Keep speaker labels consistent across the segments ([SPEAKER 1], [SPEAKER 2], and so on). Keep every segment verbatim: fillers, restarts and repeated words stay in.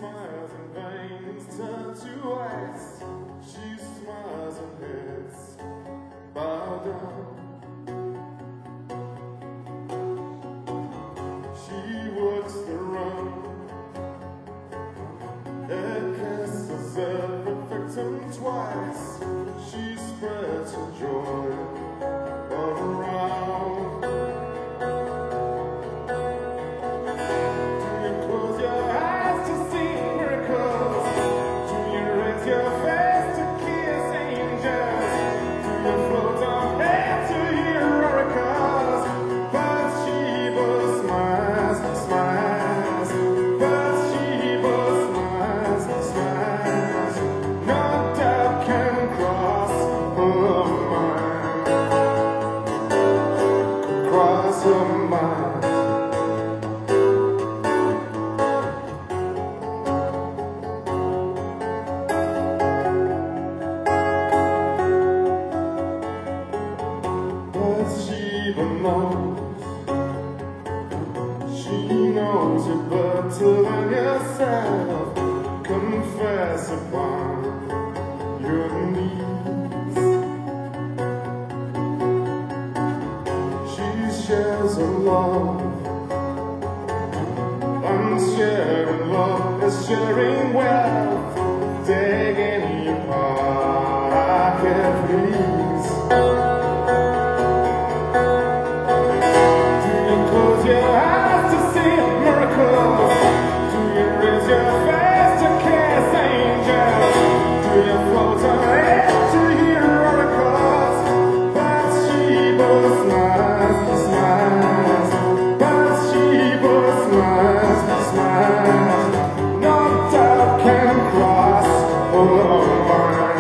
[SPEAKER 1] smiles and veins turn to ice. She smiles and heads bow down. She works the run and kisses every victim twice. She spreads her joy all around. Do you close your eyes to see miracles? Do you raise your face to kiss angels? Do you float on air to hear oracles? Bathsheba smiles, smiles. Bathsheba smiles, smiles. No doubt can cross her mind, cross her mind. Bathsheba knows, she knows you better than yourself. Confess upon your knees. She shares her love, and sharing love is sharing wealth. Taking your pocket, please. Do you close your eyes to see miracles? Do you raise your face to kiss angels? Do you float on air to hear oracles? Bathsheba smiles, smiles. Bathsheba smiles, smiles. No doubt can cross her mind.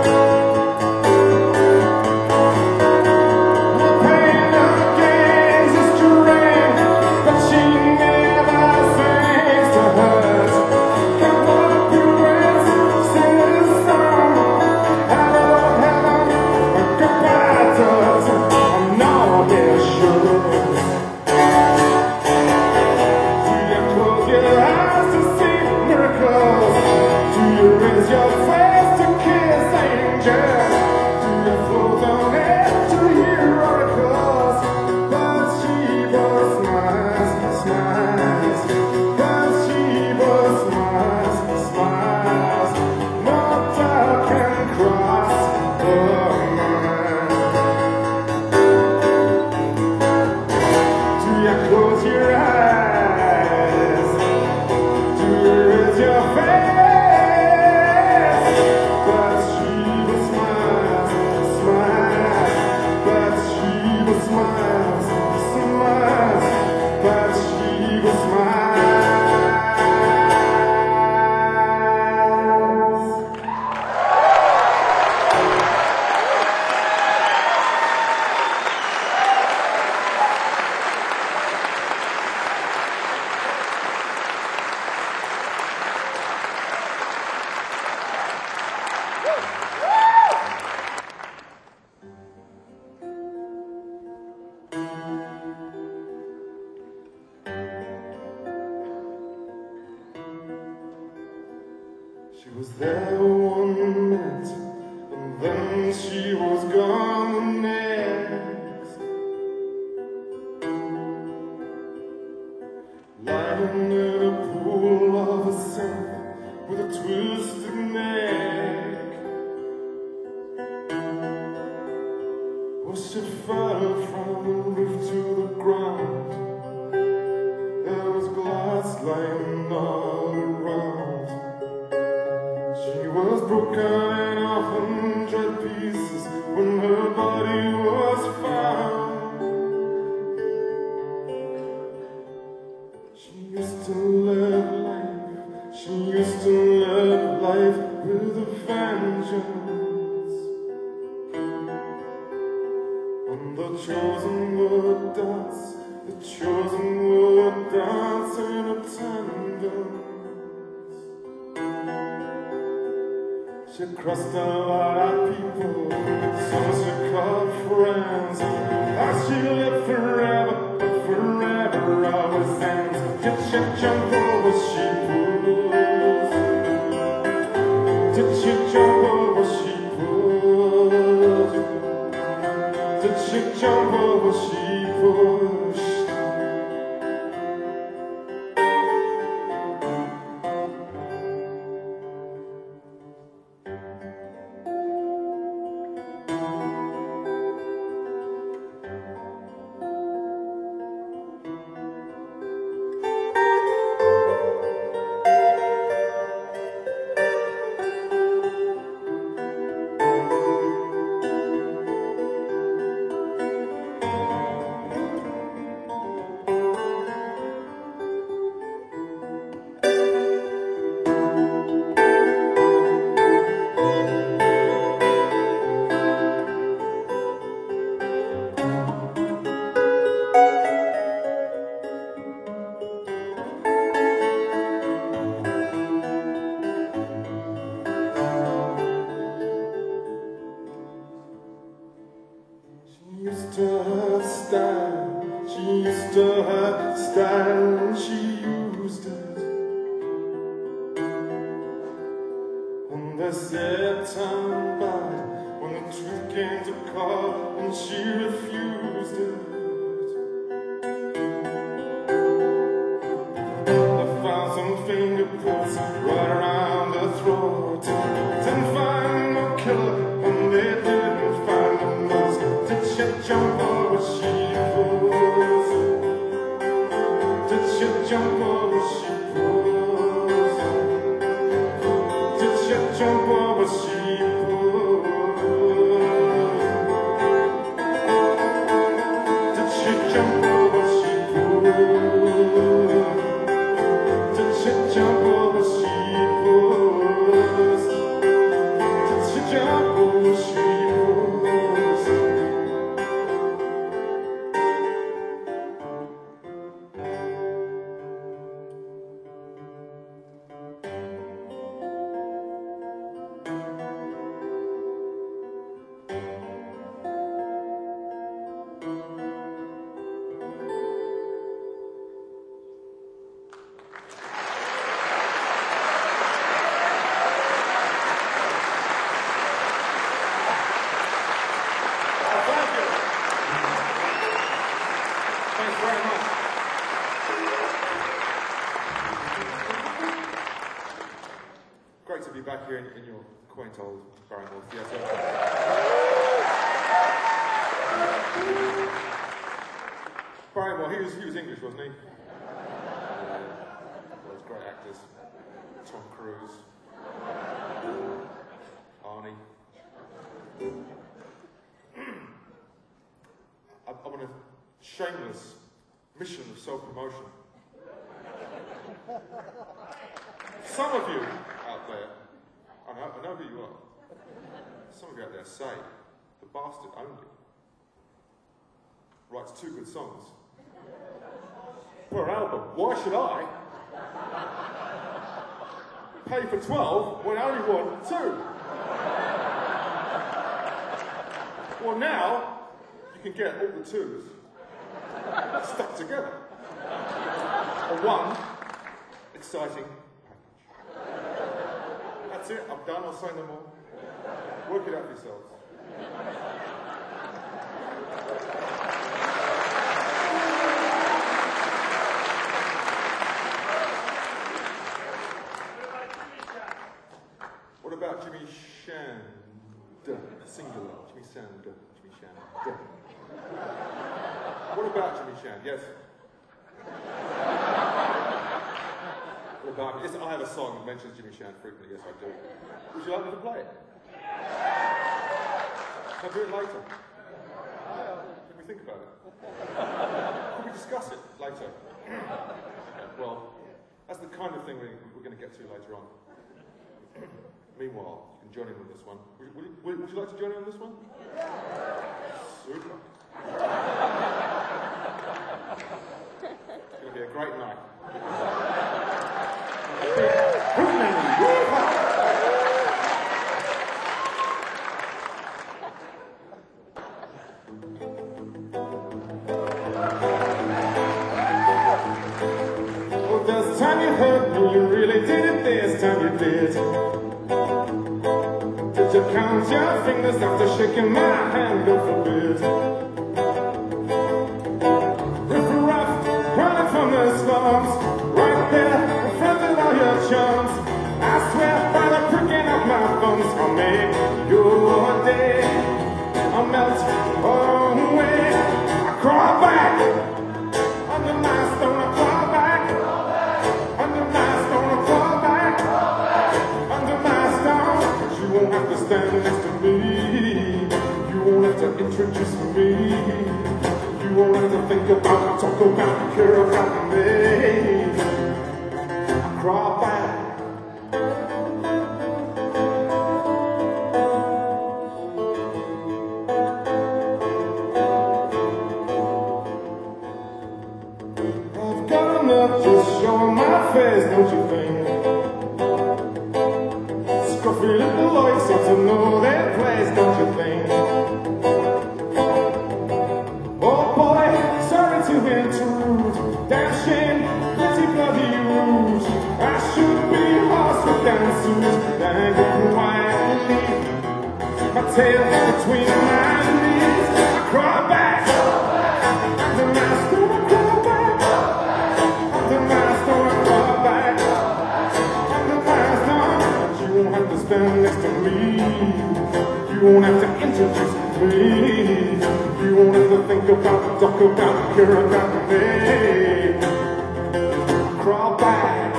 [SPEAKER 1] The pain of games is drained, but she never sings to hers. Can walk through it, sing a song. Hello, heaven, goodbye to us. I know they're sure. Do you close your eyes to see miracles? Do you raise your face to kiss angels? Do you float on air to hear oracles? Bathsheba smiles, smiles. Bathsheba smiles, smiles. No doubt can cross her mind. Do you close your eyes? Do you raise your face? Bathsheba smiles, smiles. Bathsheba smiles, smiles. Bathsheba smiles. She was there one minute, and then she was gone the next. Lying in a pool of herself with a twisted neck. Oh, she fell from the roof to the ground. There was glass lying all around. She was broken in a hundred pieces when her body was found. She used to live life, she used to live life with a vengeance. And the chosen would dance, the chosen would dance in attendance. She crossed a lot of people, some she called friends. As she lived forever, but forever always ends. Did she jump or was she fooled? Did you jump over she pushed? Did you jump over she pushed? She used to have style, she used to have style, and she used it. When they said time by, when the truth came to call, and she refused it. I found some fingerprints right around her throat. Didn't find no killer, and they didn't find no notes. Did she jump over she pushed? Did she jump over she pushed? Did she jump over she pushed? Did she jump over she pushed? Did she jump over she pushed? Did she jump over she pushed? Thanks very much. Great to be back here in, in your quaint old Barrymore Theatre. Barrymore, he was, he was English, wasn't he? Yeah. Those great actors. Tom Cruise. Arnie. I'm on a shameless mission of self-promotion. Some of you out there, I know, I know who you are, some of you out there say, the bastard only writes two good songs per album. Why should I pay for twelve when I only want two? Well, now, you can get all the twos stuck together. A one exciting package. That's it, I'm done, I'll say no more. Work it out yourselves. What about Jimmy Shand? Singular. Jimmy Shand. Jimmy Shand. What about Jimmy Shand? Yes. What about yes, I have a song that mentions Jimmy Shand frequently. Yes, I do. Would you like me to play it? Can I do it later? Can we think about it? Can we discuss it later? Well, that's the kind of thing we, we're going to get to later on. Meanwhile, you can join in with this one. Would, would, would, would you like to join in on this one? Super. It's going to be a great night. Well, this time you hurt me, you really did it, this time you did. point your fingers after shaking my hand, don't forbid. Riff raff, running from the slums, right there in front of all your chums. I swear by the pricking of my thumbs, I'll make your day. I'll melt away. I crawl back under my stone. I crawl back under my stone. I crawl back under my stone. But you won't have to stand next to me. You won't have to introduce me. You won't have to think about, talk about, care about me. I crawl back. Just show my face, don't you think? Scruffy little boys seem to know their place, don't you think? Oh boy, sorry to intrude. Damn shame, pretty bloody rude. I should be horse with down suit. Then go quietly, my tail between my knees. I crawl back under my stone. I crawl back. Stand next to me. You won't have to introduce me. You won't have to think about, talk about, care about me. Crawl back.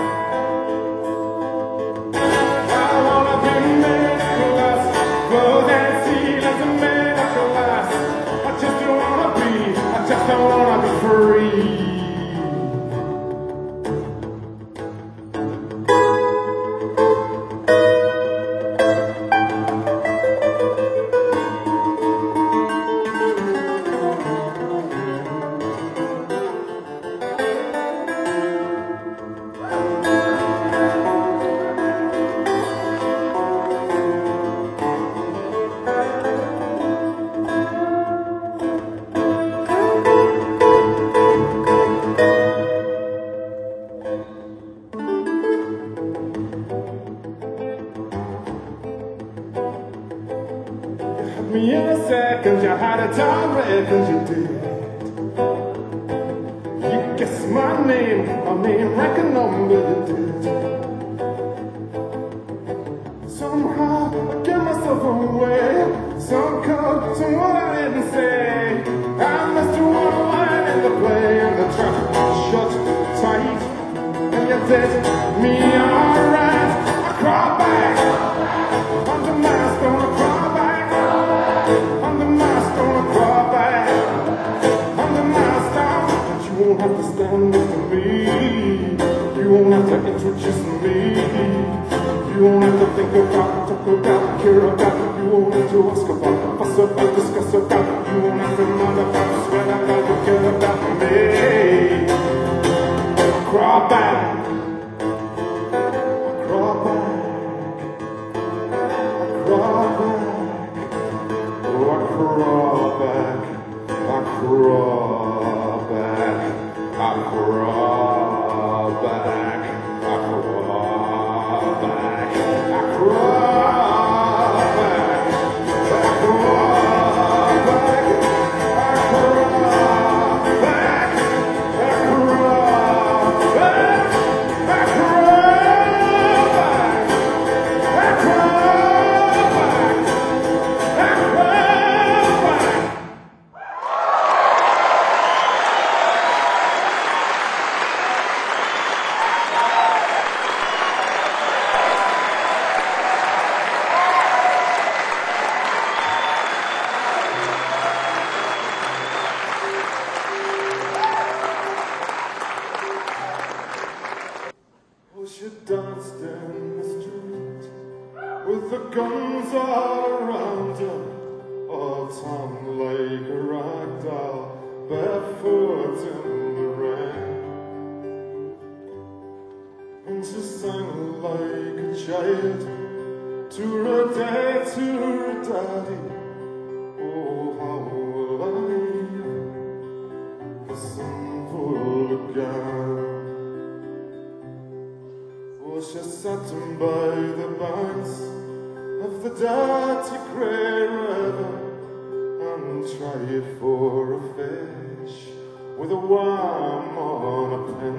[SPEAKER 1] I wanna be Nicholas, flow that sea like a Nicholas. I just don't wanna be, I just don't wanna be free. Me in a second, you had a time record, you did. You guessed my name, my name, record number, you did. Somehow I get myself away, some code, some what I didn't say. I must have one line in the play, and the trap shut tight, and you did me alright. I crawl back under my stone, I crawl back. Under my stone, I crawl back. Under my stone, but you won't have to stand next to me. You won't have to introduce me. You won't have to think about, talk about, care about. You won't have to ask about, fuss about, discuss about. You won't have to mind about, sweat about, care about me. Crawl back. Crawl back. Crawl back. I crawl back, I crawl back, I crawl back, I crawl back, I crawl back, I crawl back, I crawl back, I crawl back, I crawl back, I crawl back, I crawl. She danced in the street with the guns all around her, all tongue like a rag doll, barefoot in the rain. And she sang like a child to her dad, to her daddy. Oh, how will I listen full again? Oh, she sat by the banks of the dirty grey river and try it for a fish with a worm on a pin.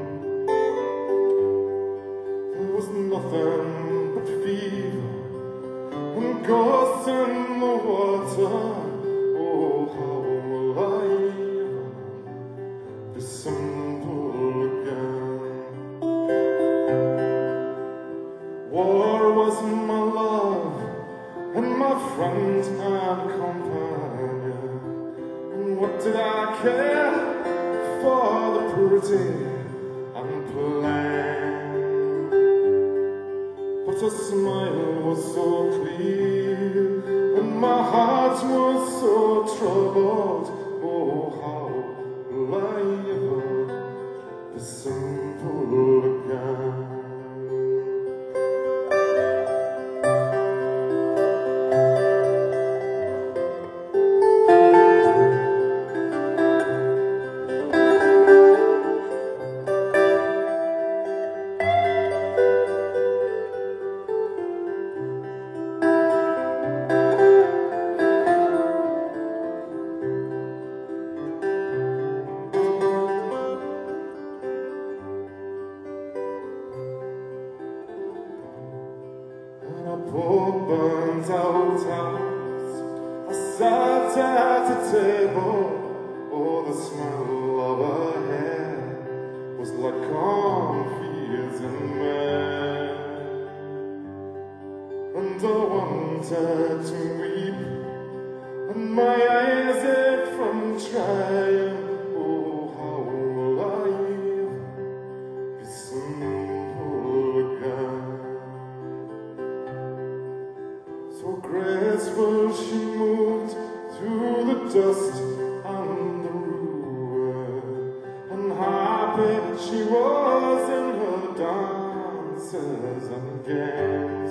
[SPEAKER 1] There was nothing but fever and ghosts in the water. Oh, how will I ever be simple again? War was my love and my friend and companion, and what did I care for the pretty and plain? But her smile was so clear and my heart was so troubled. Oh, how will I ever be simple again? Poor burnt out house, I sat at a table. Oh, the smell of her hair was like cornfields in May. And I wanted to weep, and my eyes ached from trying. Oh, how will I be simple again? So graceful she moved through the dust and the ruin, and happy she was in her dances and games.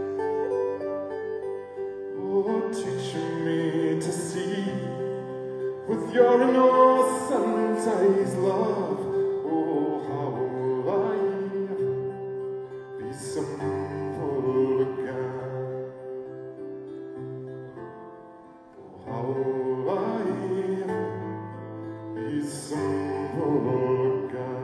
[SPEAKER 1] Oh, teach me to see with your innocent eyes, love. Oh, how will I be simple again? How will I be simple again?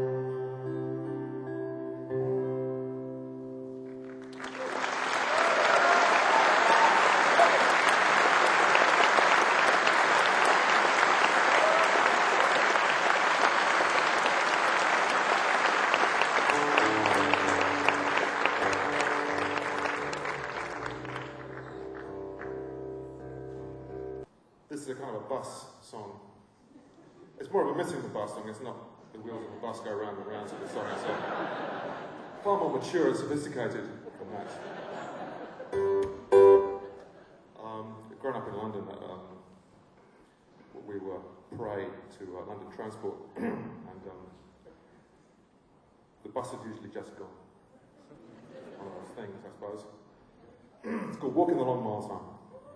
[SPEAKER 1] This is a kind of a bus song. It's more of a missing the bus song. It's not the wheels of the bus go round and round sort of song. It's uh, far more mature and sophisticated than that. Um, growing up in London, um, we were prey to uh, London Transport, and um, the bus had usually just gone. One of those things, I suppose. It's called Walking the Long Mile Time.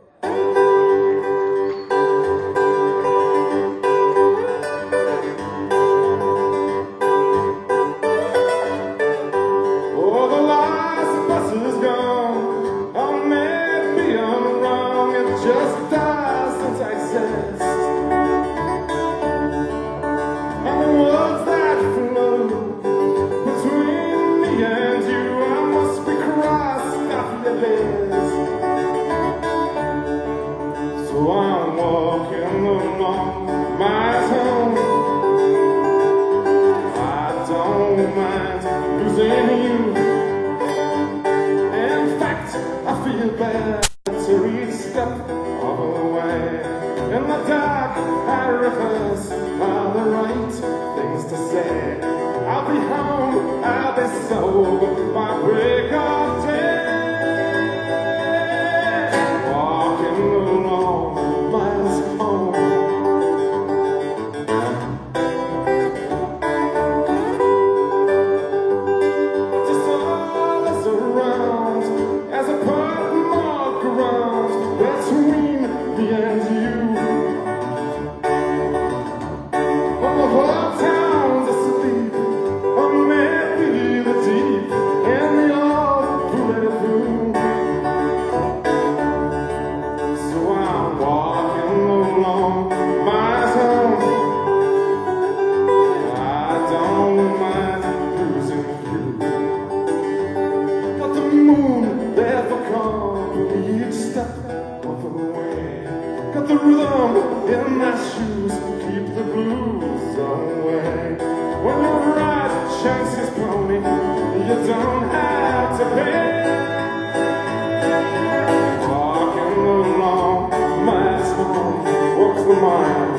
[SPEAKER 1] Just doesn't exist, and the words that flow between me and you, I must be crossed off your list. So I'm walking along my home. I don't mind losing you. In fact, I feel bad to each step of the way. In the dark, I rehearse all the right things to say. I'll be home, I'll be sober by break of day. Walking along miles home. Just all is around as a part mark around between me and you. When the whole town's asleep, or maybe the deep in the through them in my shoes, keep the blues away. When you ride Chance's pony, you don't have to pay. Walking along my home, walks the miles.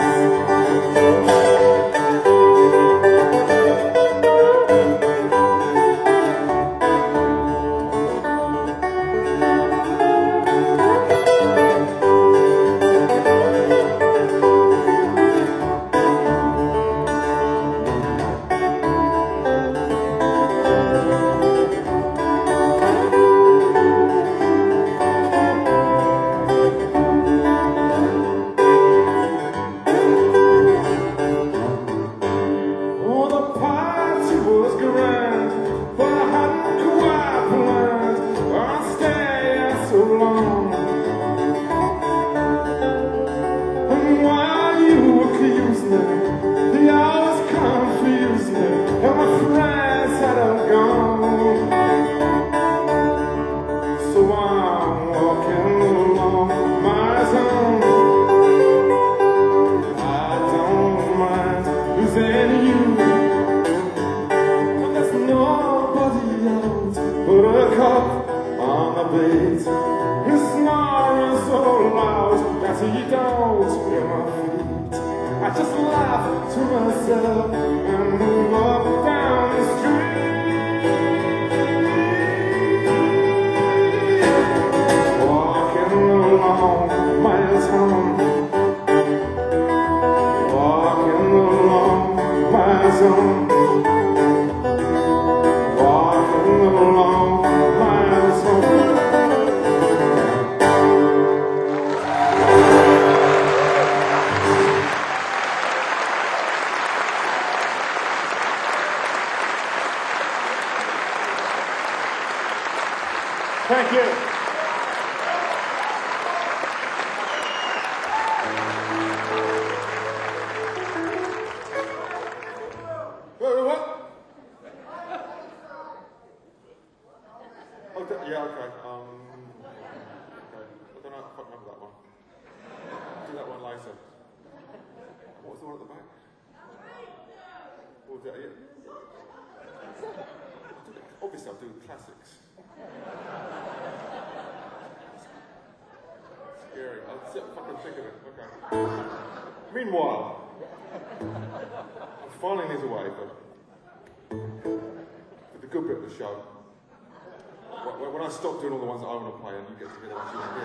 [SPEAKER 1] Thank you. Wait, wait, what? Okay, yeah, okay. Um, okay. I don't know, I can't remember that one. I'll do that one later. What was the one at the back? What was that? Yeah. Obviously, I'll do classics. Scary. I'll sit fucking think of it. Okay. Meanwhile, I'm filing these away for, for the good bit of the show. When, when I stop doing all the ones that I want to play and you get to hear the ones you want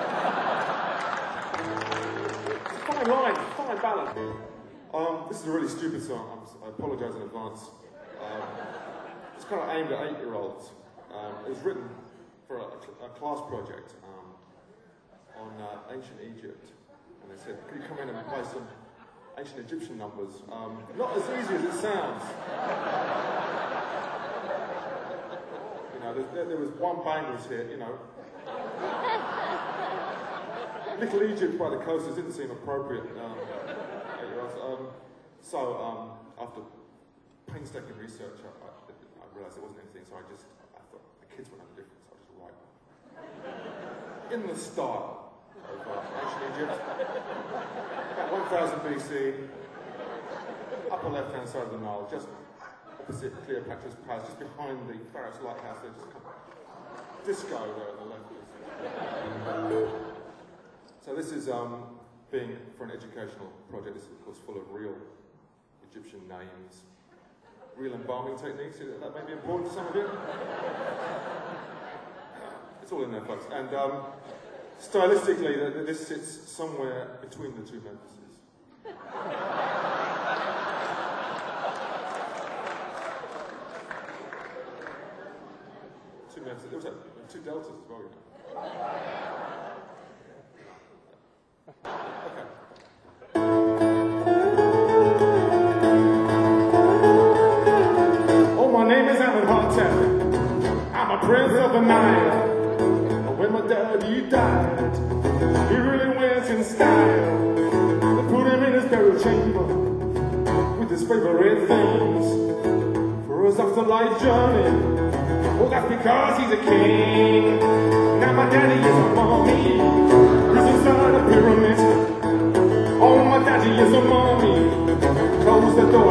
[SPEAKER 1] to hear. It's a fine line, fine balance. Um, this is a really stupid song. I'm, I apologise in advance. Um, it's kind of aimed at eight-year-olds. Um, it was written for a, a class project um, on uh, ancient Egypt, and they said, "Could you come in and play some ancient Egyptian numbers?" Um, not as easy as it sounds. You know, there, there was one bangers here. You know, Little Egypt by the coasters didn't seem appropriate. Um, um, so um, after painstaking research, I, I, I realised there wasn't anything. So I just kids were no different, so I just write in the style of uh, ancient Egypt, about one thousand B C, upper left-hand side of the Nile, just opposite Cleopatra's Palace, just behind the Pharos Lighthouse. They just come disco there at the left. So this is um, being for an educational project. This is of course full of real Egyptian names. Real embalming techniques, that may be important to some of you. It's all in there, folks. And um, stylistically, this sits somewhere between the two Memphises. Two Memphises. There was a, two deltas as well, you know. Okay. I'm a prince of the Nile. When my daddy died, he really went in style. They put him in his burial chamber with his favorite things for his afterlife journey. Well, that's because he's a king. Now my daddy is a mummy. He's inside a pyramid.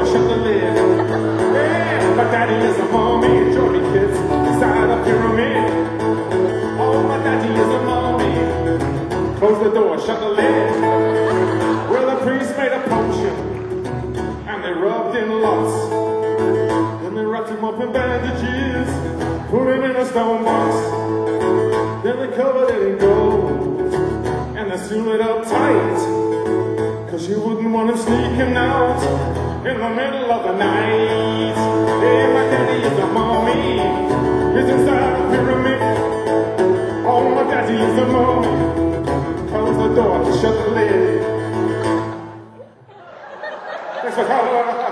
[SPEAKER 1] shut the lid. Yeah, my daddy is a mummy. Join me, kids, inside a pyramid. Oh, my daddy is a mummy. Close the door, shut the lid. Well, the priest made a potion, and they rubbed in lots. Then they wrapped him up in bandages, put him in a stone box. Then they covered it in gold, and they sealed it up tight. Cause you wouldn't want him sneaking out in the middle of the night. Hey, my daddy is a mummy. He's inside a pyramid. Oh, my daddy is a mummy. Close the door, shut the lid. Thanks for calling.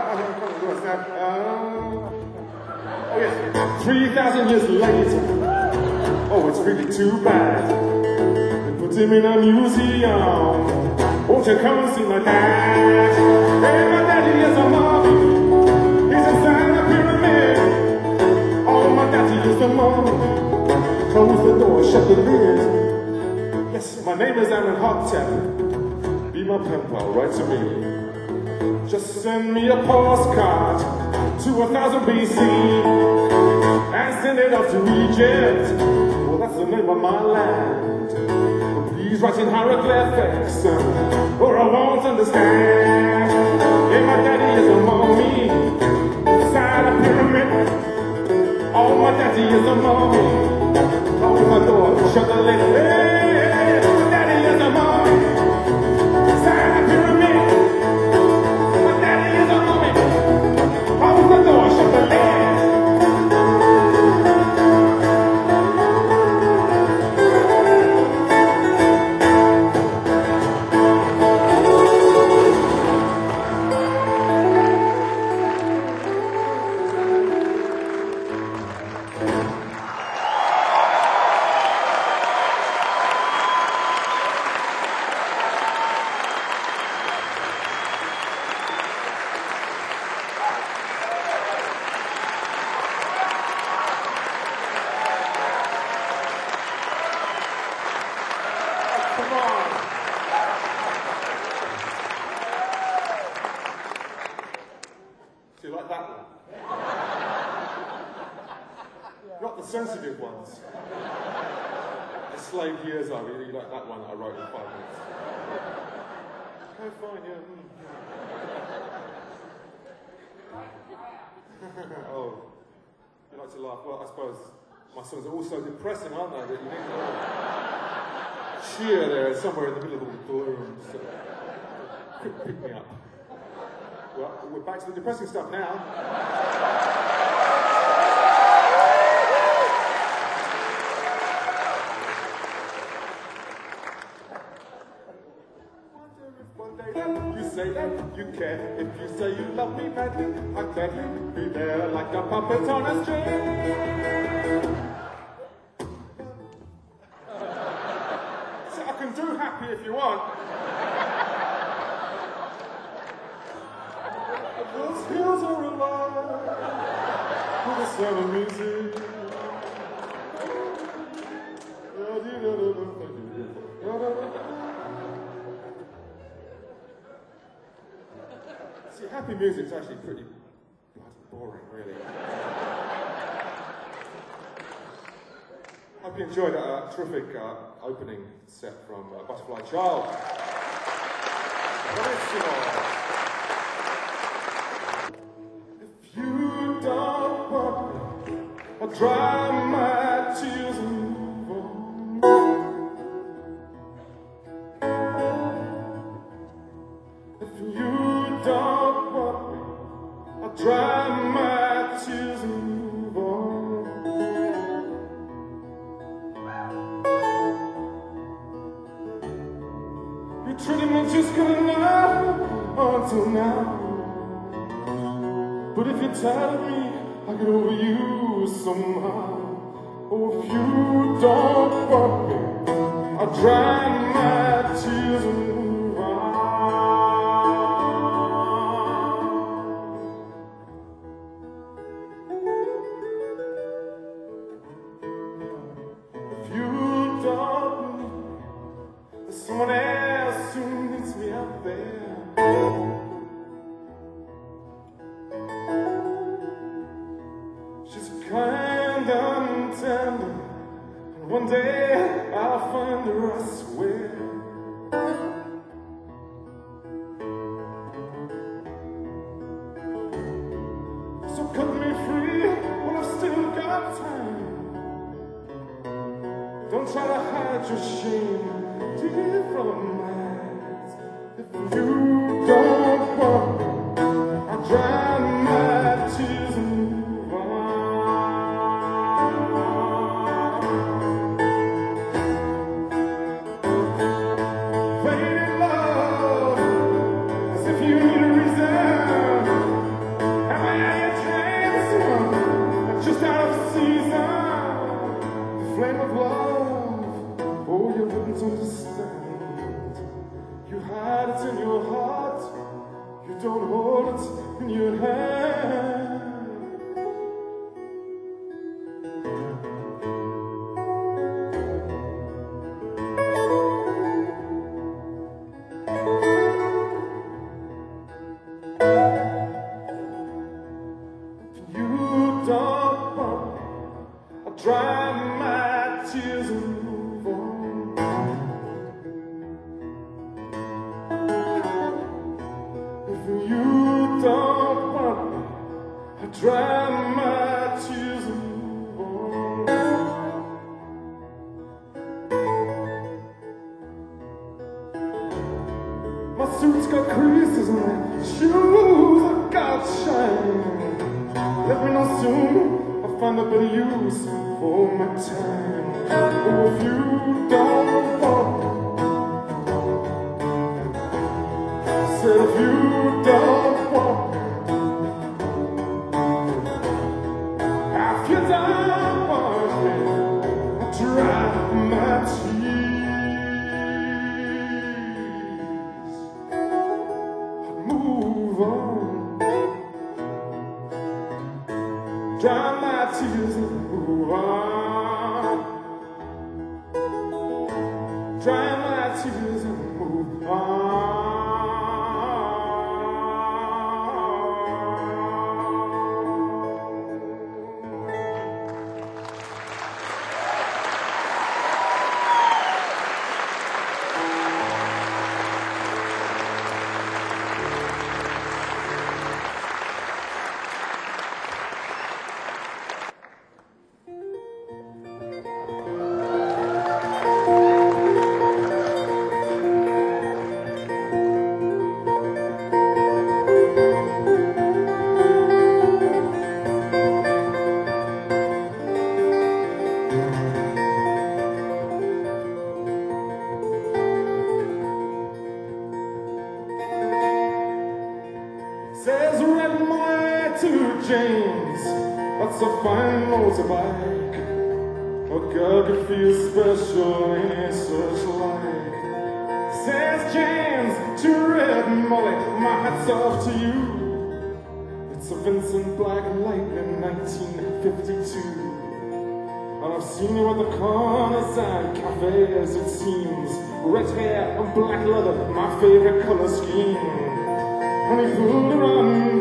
[SPEAKER 1] Oh, yes. three thousand years later. Oh, it's really too bad. They put him in a museum. Won't you come and see my dad? Hey, my daddy is a mummy. He's inside a pyramid. Oh, my daddy is a mummy. Close the door, shut the lid. Yes, my name is Aaron Hoptep. Be my pen pal, write to me. Just send me a postcard to a thousand B C and send it off to Egypt. Well, that's the name of my land. Please write in hieroglyphics, or I won't understand. Yeah, my daddy is a mummy inside a pyramid. Oh, my daddy is a mummy. Close the door, shut the lid. Hey, my daddy is a mummy inside a pyramid. My daddy is a mummy. Close the door, shut the lid. Do you like that one? Not the sensitive ones. The slave years I really like that one that I wrote in five minutes. Okay, fine, yeah. Mm. Oh, you like to laugh? Well, I suppose my songs are all so depressing, aren't they? That you need a little cheer there somewhere in the middle of all the gloom. So, pick me up. Well, we're back to the depressing stuff now. Wonder if one day that you say that you care. If you say you love me madly, I can be there like a puppet on a string. So I can do happy if you want. Those hills are alive with the sound of music. See, happy music's actually pretty boring, really. Hope you enjoyed a uh, terrific uh, opening set from uh, Butterfly Child. I'll dry my tears and move on. If you don't want me, I'll dry my tears and move on. You treated me just good enough until now. But if you're tired of me, I'll get over you somehow. Oh, if you don't want me, I'll dry my tears and move on. If you don't need someone else who needs me out there. One day I'll find her, I swear. So cut me free when I've still got time. Don't try to hide your shame deep from my eyes. If you don't want me, I'll dry my tears and move on. Faded love, as if you need a reason. Am I out of chance? Just out of season. The flame of love, oh, you wouldn't understand. You hide it in your heart, you don't hold it in your hand. You don't want me, I'll dry my tears and move on. If you don't want me, I'll dry my tears and move on. My suit's got creases and my shoes have got shine. Let me know soon, I'll find a better use for my time. Oh, if you don't want me, I said if you don't want me, if you don't want me, I'll dry my tears, I'll move on. Dry my tears and move on. Dry my tears and move on. Says red my to James, that's a fine motorbike. A girl could feel special in a searchlight. Says James to Red Molly, my hat's off to you. It's a Vincent Black Lightning nineteen fifty-two. And I've seen you at the corners and cafes, it seems. Red hair and black leather, my favorite color scheme. And he pulled her on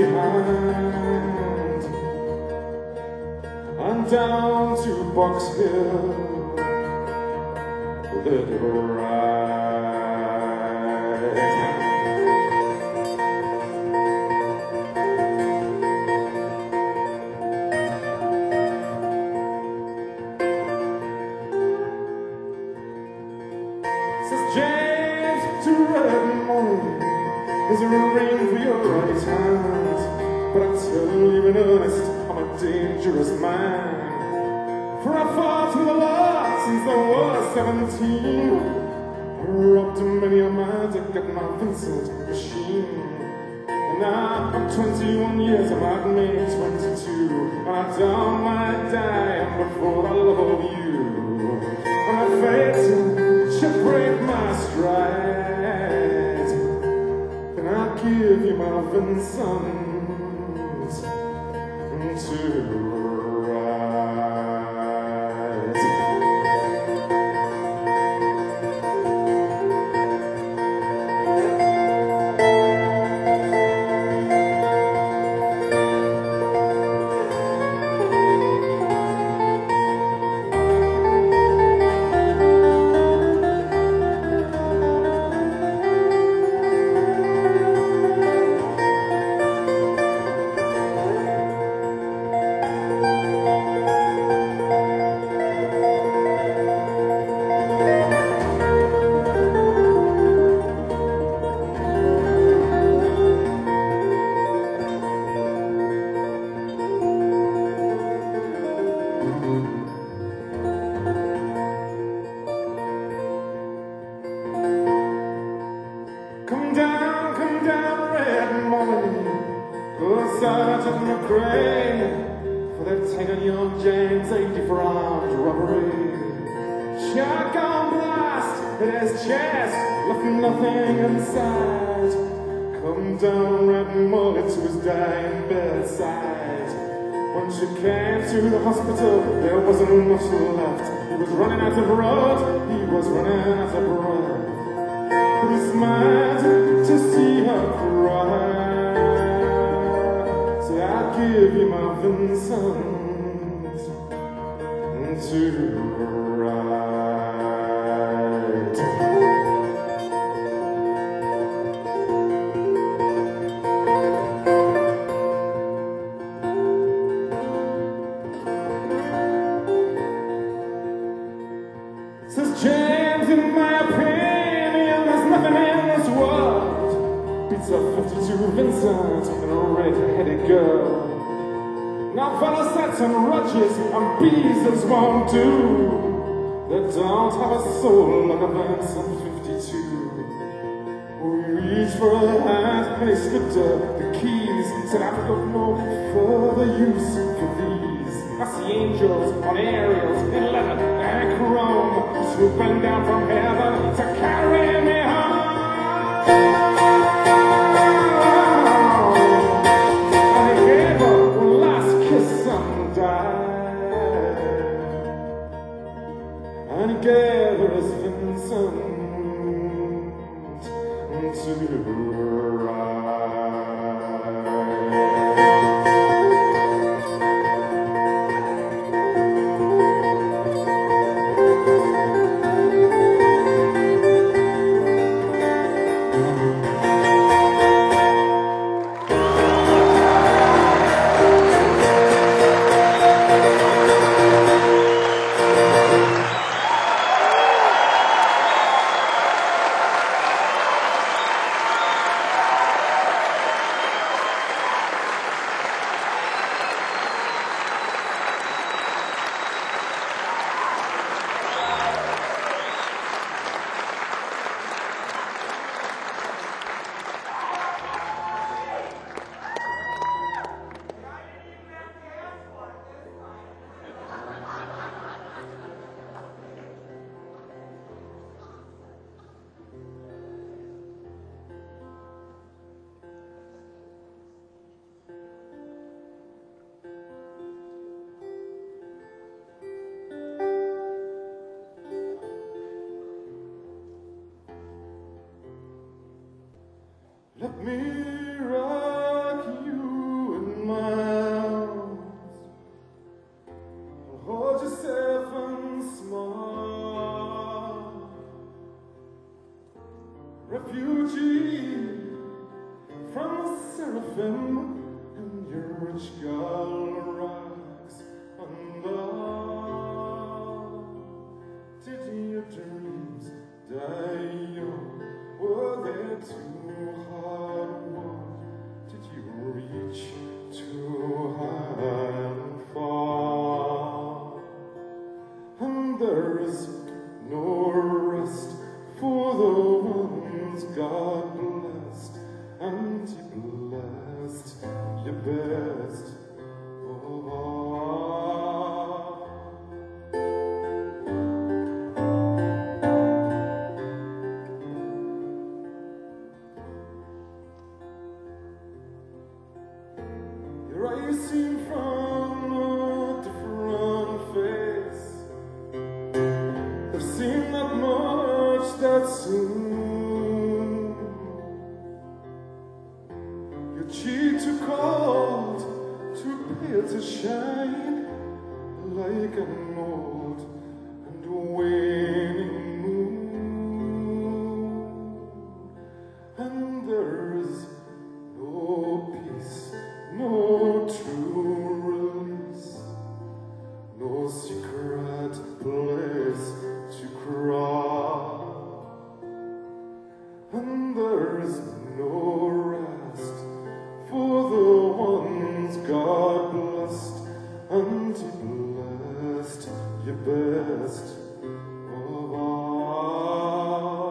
[SPEAKER 1] behind and down to Box Hill, let her ride. Says James to Red Molly, there's a ring for your right hand, but I tell you in earnest, I'm a dangerous man. For I fought with the law since I was seventeen. I robbed many a man to get my Vincent machine. And now I'm twenty-one years, I might make twenty-two, and I don't mind dying before I love you. And I fate should break my stride, I'll give you my Vincent to ride. hang on young James eighty for armed robbery. Shotgun blast at his chest, left nothing inside. Come down red mullet to his dying bedside. When she came to the hospital, there wasn't much left. He was running out of blood, he was running out of breath. But he smiled to see her cry. So I'll give you my Vincent to ride. Says James, in my opinion, there's nothing in this world beats a fifty-two Vincent and a red-headed girl. Now Velocets and Rogers and Beezers won't do. They don't have a soul like a Vincent fifty-two. We reach for a hand, they slipped her the keys. Said I've got no further use for these. I see angels on aerials in leather and chrome, swooping down from heaven to carry me home. And he gave her one last kiss and died. And he gave her his Vincent to ride. Let me rock you in my arms. Hold yourself and smile. Refugee from the seraphim, and your rich girl rocks under. Did your dreams die young? Were they too hard won? Did you reach too high and far? And there is no rest for the ones God blessed, and He blessed your best of all. You seem from a different face. I've seen that much that soon. Your cheek too cold, too pale to shine, like an old and waning moon. And there is no peace, no true release, no secret place to cry, and there is no rest for the ones God blessed, and He blessed your best of all.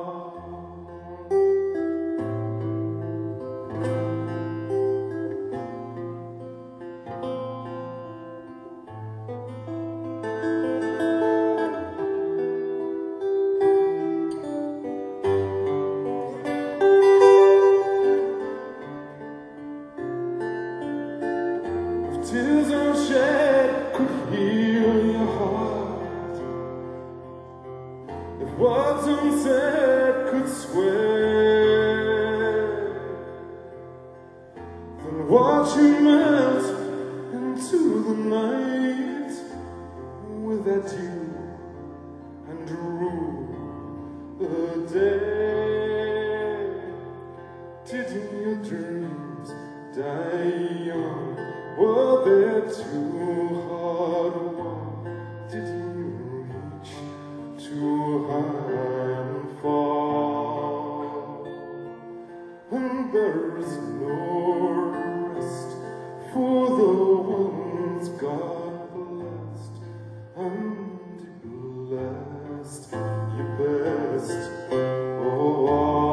[SPEAKER 1] Words unsaid could swear, then watch you melt into the night with that you and rule the day. Did your dreams die young? Were they too hard won? Did you reach too high and fall? And there is no rest for the ones God blessed, and blessed your best. Oh,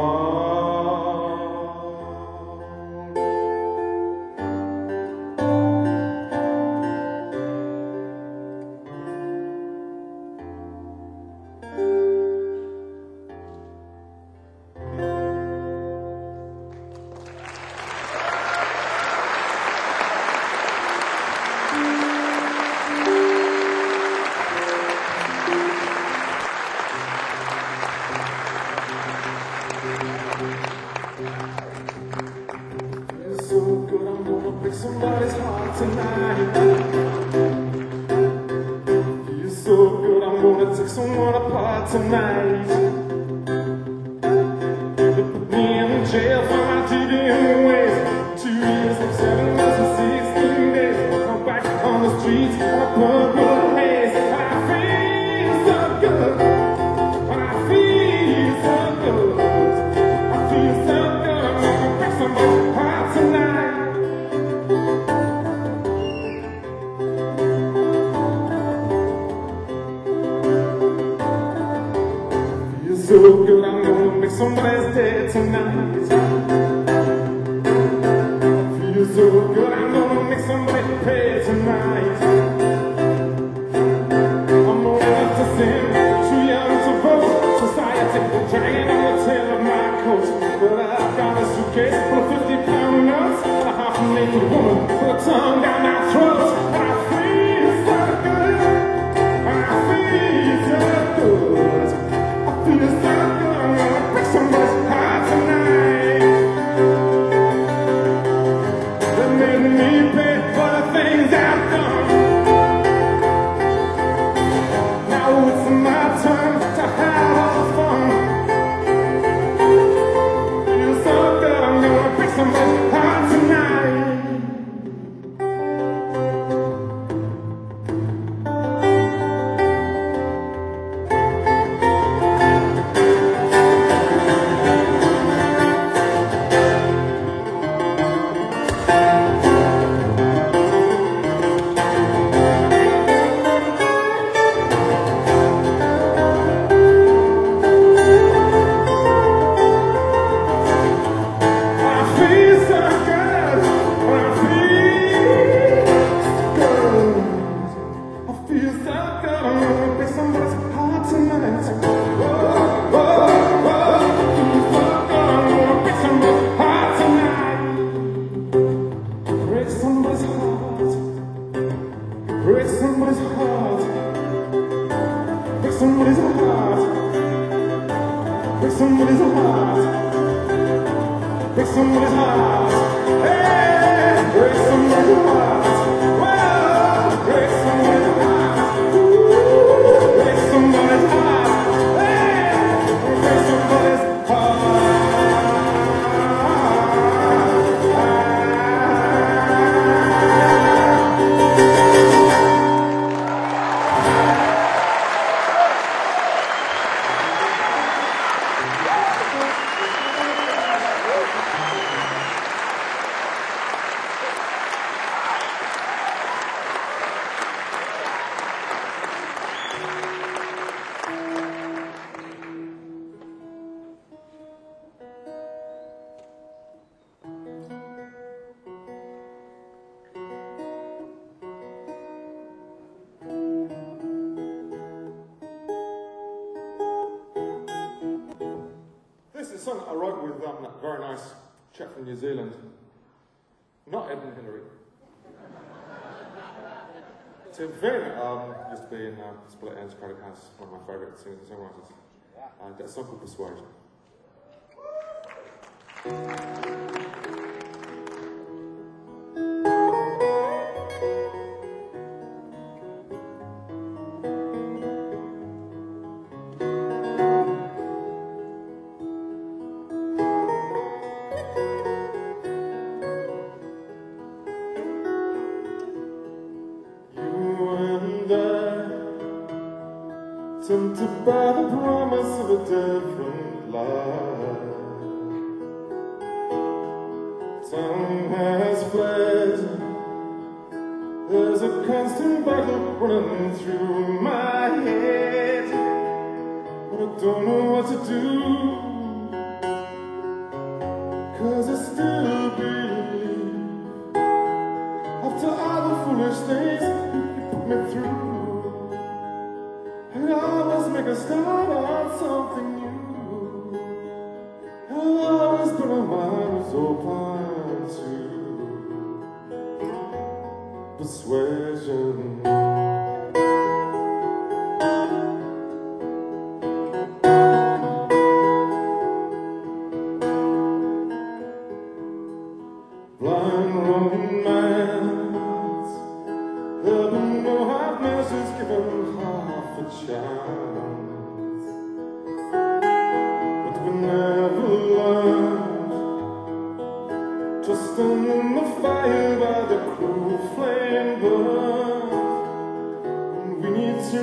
[SPEAKER 1] so good, I'm gonna break somebody's heart tonight. Feels so good, I'm gonna take someone apart tonight. They put me in jail for my deviant ways. Two years, seven months, and sixteen days. I'm back on the streets, and I purple haze. I feel so good, when I feel so good. I feel so good, I'm gonna break somebody's heart tonight. Feel so good, I'm gonna make somebody's day tonight. Feel so good, I'm gonna make somebody pay tonight. I'm old enough to sin, too young to vote. Society dragging on the tail of my coat. But I've got a suitcase full of fifty pound notes, and a half naked woman with a tongue down my throat. And I feel so good, and I feel so good. I feel so good, I'm gonna break somebody's heart tonight. They made me pay for the things I've done. Now it's my turn to have all the fun. Feel so good, I'm gonna break somebody's heart tonight. Somebody's heart, break somebody's heart, hey, break somebody's heart, whoa, break somebody's heart, ooh, break somebody's heart, hey, break somebody's This is a song I wrote with um, a very nice chap from New Zealand. Not Edmund Hillary. Tim Finn um, used to be in uh, Split Ends, Credit House, one of my favourite singers and songwriters. And a song called Persuasion. Tempted by the promise of a different life. Time has fled. There's a constant battle running through my head, but I don't know what to do, 'cause I still believe, after all the foolish things you put me through, and always make a start on something new. I've always been a mind was open to persuasion. Blind romance, there'll be no hard measures given half a chance. But we never learned, trusting in the fire by the cruel flame burns, and we need to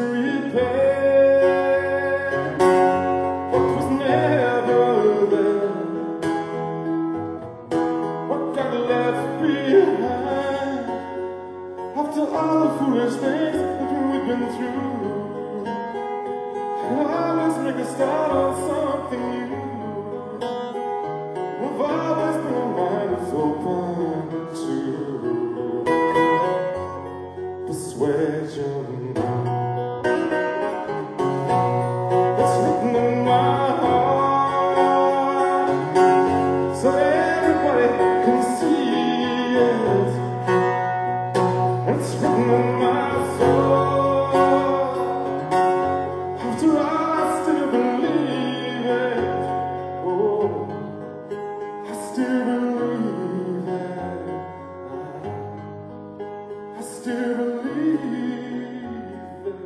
[SPEAKER 1] repair what was never there, what got left behind after all the foolish things that we've been through. And always make a start on something new. I've always been a mind that's open to persuasion. It's written in my heart, so everybody can see it. It's written in my soul. After all, I still believe it. Oh, I still believe it. I still believe it.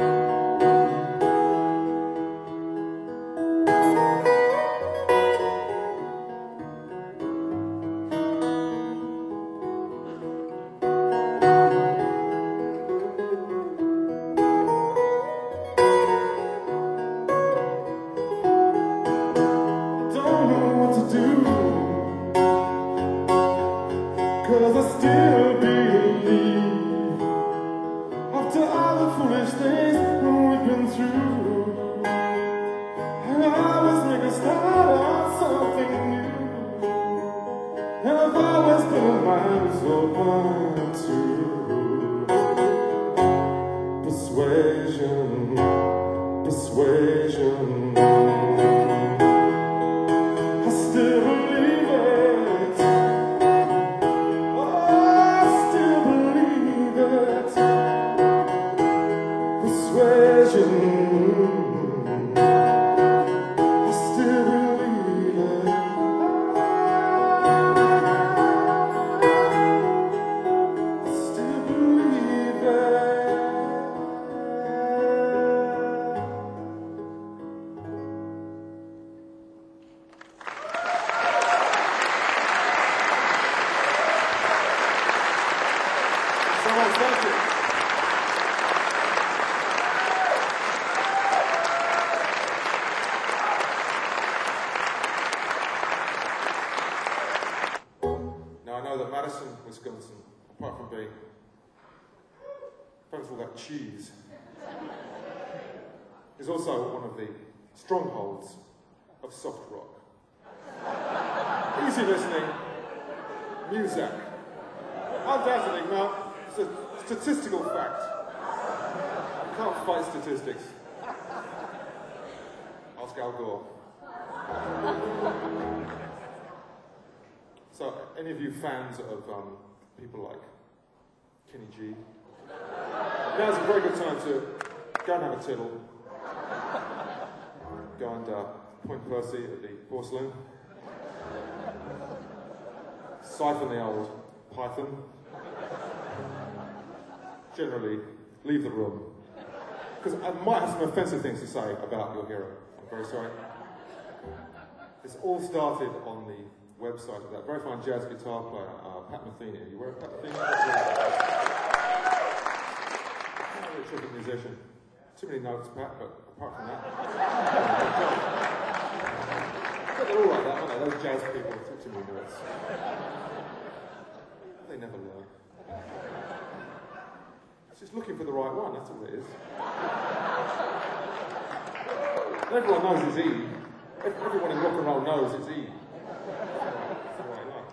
[SPEAKER 1] Don't know what to do, 'cause I still believe, after all the foolish things we've been through, and I always make a start on something new. And I've always been a mind that's open to persuasion, persuasion. I still believe it. Oh, I still believe it. Persuasion. I still believe it. I still believe it. So much, thank you. Now I know that Madison, Wisconsin, apart from being famous for all that cheese, is also one of the strongholds of soft rock. Easy listening music. Undoubtedly, no, it's a statistical fact. You can't fight statistics. Ask Al Gore. So, any of you fans of um, people like Kenny G? Now's a very good time to go and have a tittle.
[SPEAKER 2] go and uh, Point Percy at the Porcelain. Siphon the old python. Generally, leave the room. Because I might have some offensive things to say about your hero. I'm very sorry. This all started on the website of that very fine jazz guitar player, uh, Pat Metheny. Are you aware of Pat Metheny? A terrific musician. Too many notes, Pat, but apart from that. But they're all like that, aren't they? Those jazz people have too many notes. They never learn. It's just looking for the right one, that's all it is. Everyone knows it's E. Everyone in rock and roll knows it's E. That's the right note.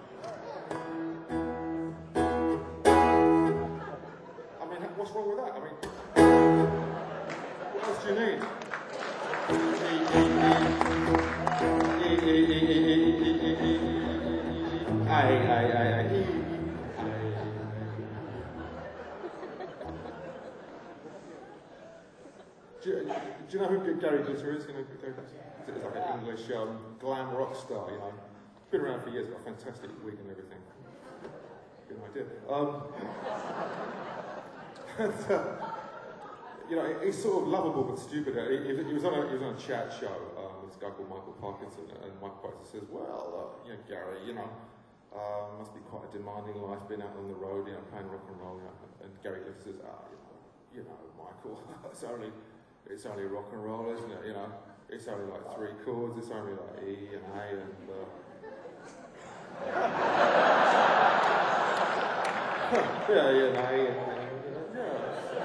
[SPEAKER 2] I mean, what's wrong with that? I mean, what else do you need? Aye, aye, aye, aye. Do you, do you know who Gary Glitter is? You know who Gary Glitter is? He's like an English um, glam rock star, you know. Been around for years, got a fantastic wig and everything. Good idea. Um, and, uh, you know, he's sort of lovable but stupid. He, he, was, on a, he was on a chat show um, with this guy called Michael Parkinson, and Michael Parkinson says, well, uh, you know, Gary, you know, uh, must be quite a demanding life, being out on the road, you know, playing rock and roll, you know. And Gary Glitter says, ah, you know, you know, Michael, it's only... It's only rock and roll, isn't it? You know, it's only like three chords. It's only like E and A and. Uh... yeah, yeah, and A and yeah.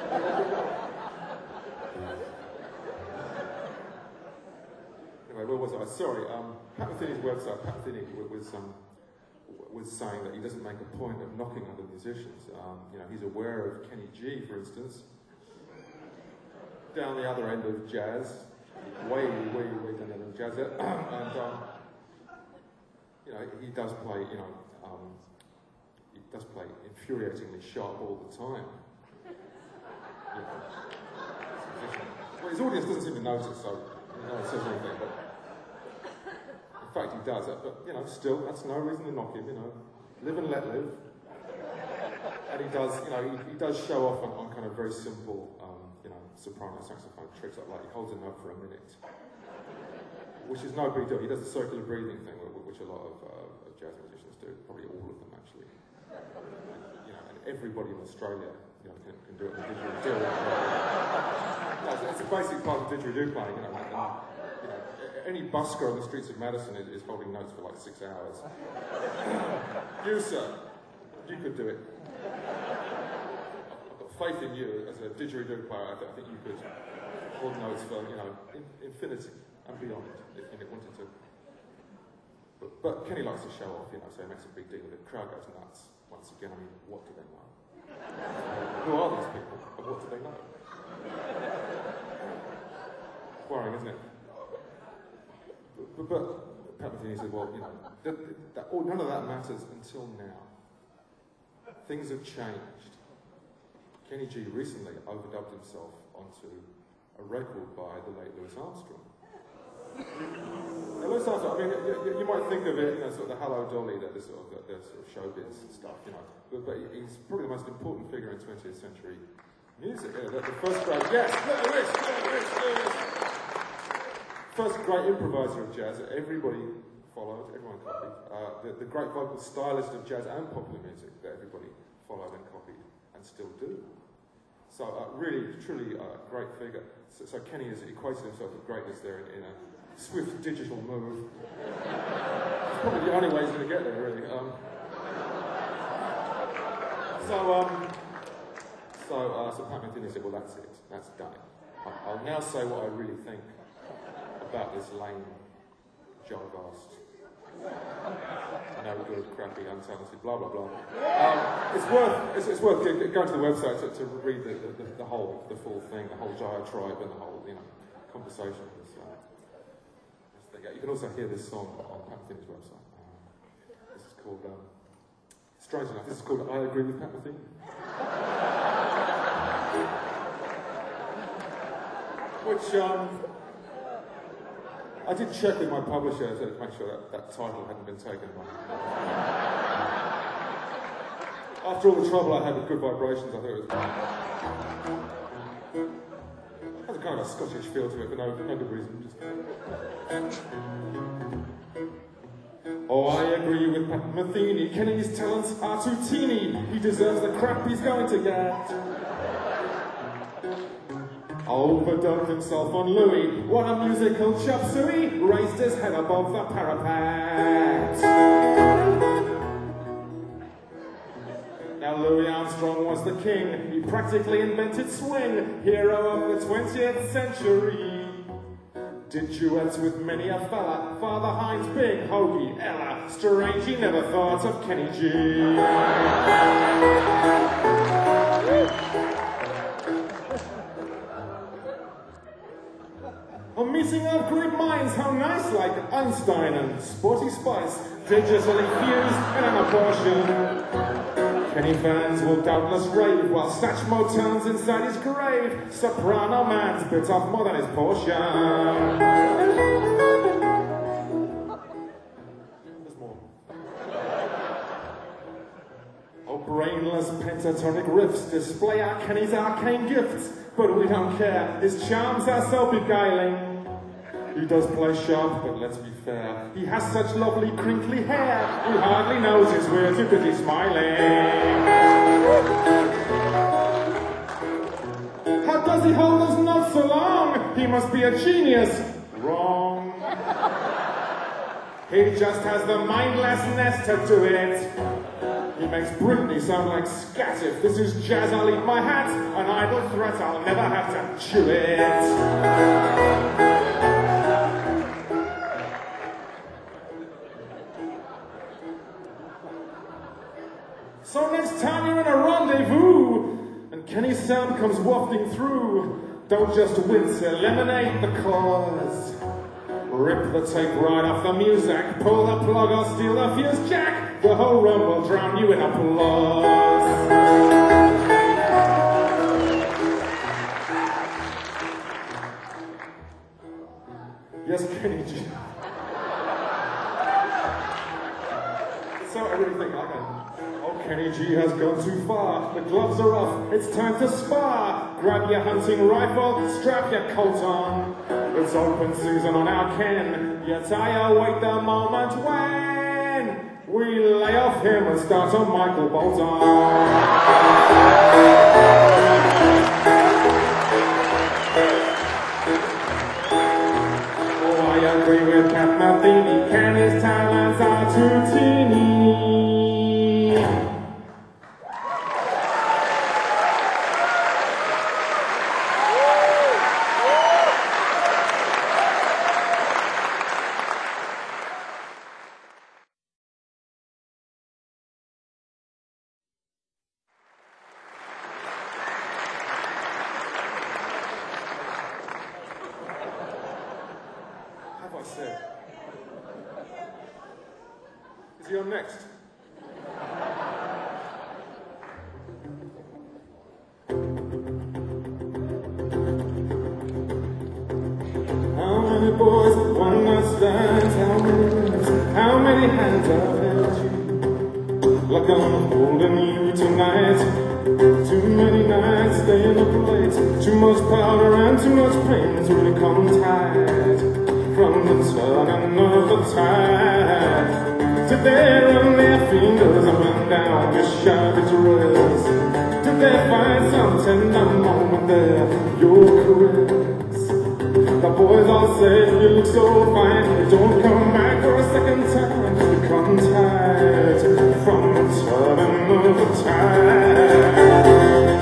[SPEAKER 2] Anyway, where was I? Sorry. Um, Pat Metheny's website. Pat Metheny was um, was saying that he doesn't make a point of knocking other musicians. Um, you know, he's aware of Kenny G, for instance. Down the other end of jazz, way, way, way down the end of jazz, and um, you know he does play, you know, um, he does play infuriatingly sharp all the time. You know, well, his audience doesn't seem to notice, so no one says anything. But in fact, he does it. But you know, still, that's no reason to knock him. You know, live and let live. And he does, you know, he, he does show off on, on kind of very simple. Um, soprano saxophone tricks like, like he holds a note for a minute, which is no big deal. He does the circular breathing thing, which a lot of, uh, of jazz musicians do, probably all of them actually. And, you know, and everybody in Australia, you know, can, can do it. The didgeridoo. No, it's, it's a basic part of didgeridoo playing. You know, and, you know, any busker on the streets of Madison is, is holding notes for like six hours. You, sir, you could do it. Faith in you as a didgeridoo player. I, th- I think you could hold notes for, you know, in, infinity and beyond if you wanted to. But, but Kenny likes to show off, you know, so he makes a big deal of it. The crowd goes nuts. Once again, I mean, what do they know? Who are these people? But what do they know? Worrying, isn't it? But, but, but Pat Metheny said, well, you know, that, that, oh, none of that matters until now. Things have changed. Kenny G recently overdubbed himself onto a record by the late Louis Armstrong. Now, Louis Armstrong, I mean, you, you might think of it, you know, sort of the Hello Dolly, the, the sort of the, the sort of showbiz stuff, you know, but, but he's probably the most important figure in twentieth century music. You know, the, the first great, yes, Louis, Louis, Louis. First great improviser of jazz that everybody followed, everyone copied. Uh, the, the great vocal stylist of jazz and popular music that everybody followed and copied and still do. So uh, really, truly uh, great figure. So, so Kenny has equated himself with greatness there in, in a swift digital move. It's probably the only way he's going to get there, really. Um, so, um, so, uh, so Pat Metheny said, well, that's it. That's done it. I'll, I'll now say what I really think about this lame John Vast. No good, crappy, untalented, blah blah blah. Um, it's worth it's, it's worth going to the website to, to read the, the, the whole the full thing, the whole diatribe and the whole you know conversation. So, you can also hear this song on Pat Metheny's website. Um, this is called um, strange enough. This is called I Agree with Pat Metheny. Which um, I did check with my publisher to make sure that that title hadn't been taken by. After all the trouble I had with Good Vibrations, I thought it was. It has a kind of a Scottish feel to it, but no, no good reason. Just... Oh, I agree with Pat Metheny. Kenny's talents are too teeny. He deserves the crap he's going to get. Overdubbed himself on Louis. What a musical chop suey. Raised his head above the parapet. Now Louis Armstrong was the king. He practically invented swing. Hero of the twentieth century. Did duets with many a fella. Father Hines, Big, Hoagie, Ella. Strange he never thought of Kenny G. A meeting of great minds, how nice, like Einstein and Sporty Spice, digitally fused in an abortion. Kenny fans will doubtless rave while Satchmo turns inside his grave. Soprano man's bit off more than his portion. There's more. Oh, brainless pentatonic riffs display our Kenny's arcane gifts. But we don't care, his charms are so beguiling. He does play sharp, but let's be fair. He has such lovely crinkly hair. He hardly knows his way too busy smiling. How does he hold those notes so long? He must be a genius. Wrong. He just has the mindlessness to do it. He makes Britney sound like scat. If this is jazz, I'll eat my hat. An idle threat, I'll never have to chew it. So next time you're in a rendezvous and Kenny's sound comes wafting through, don't just wince, eliminate the cause. Rip the tape right off the music, pull the plug or steal the fuse jack. The whole room will drown you in applause. Yes, Kenny G. So I really think I can. Oh, Kenny G has gone too far. The gloves are off. It's time to spar. Grab your hunting rifle, strap your coat on. It's open season on our Ken. Yet I await the moment when we lay off him and start on Michael Bolton. Oh, I agree with Pat Metheny. Kenny's talents are too teeny. Have I said? Is he on next? How many boys, one night stands, how many minutes, how many hands I've held you, like I'm holding you tonight. Too many nights staying up late, too much powder and too much pain to become tired from the turning of the tide. Did they run their fingers up and down your shabby dress? Did they find some tender moment there, your caress? The boys all say you look so fine, don't come back for a second time. Become tired from the turning of the tide.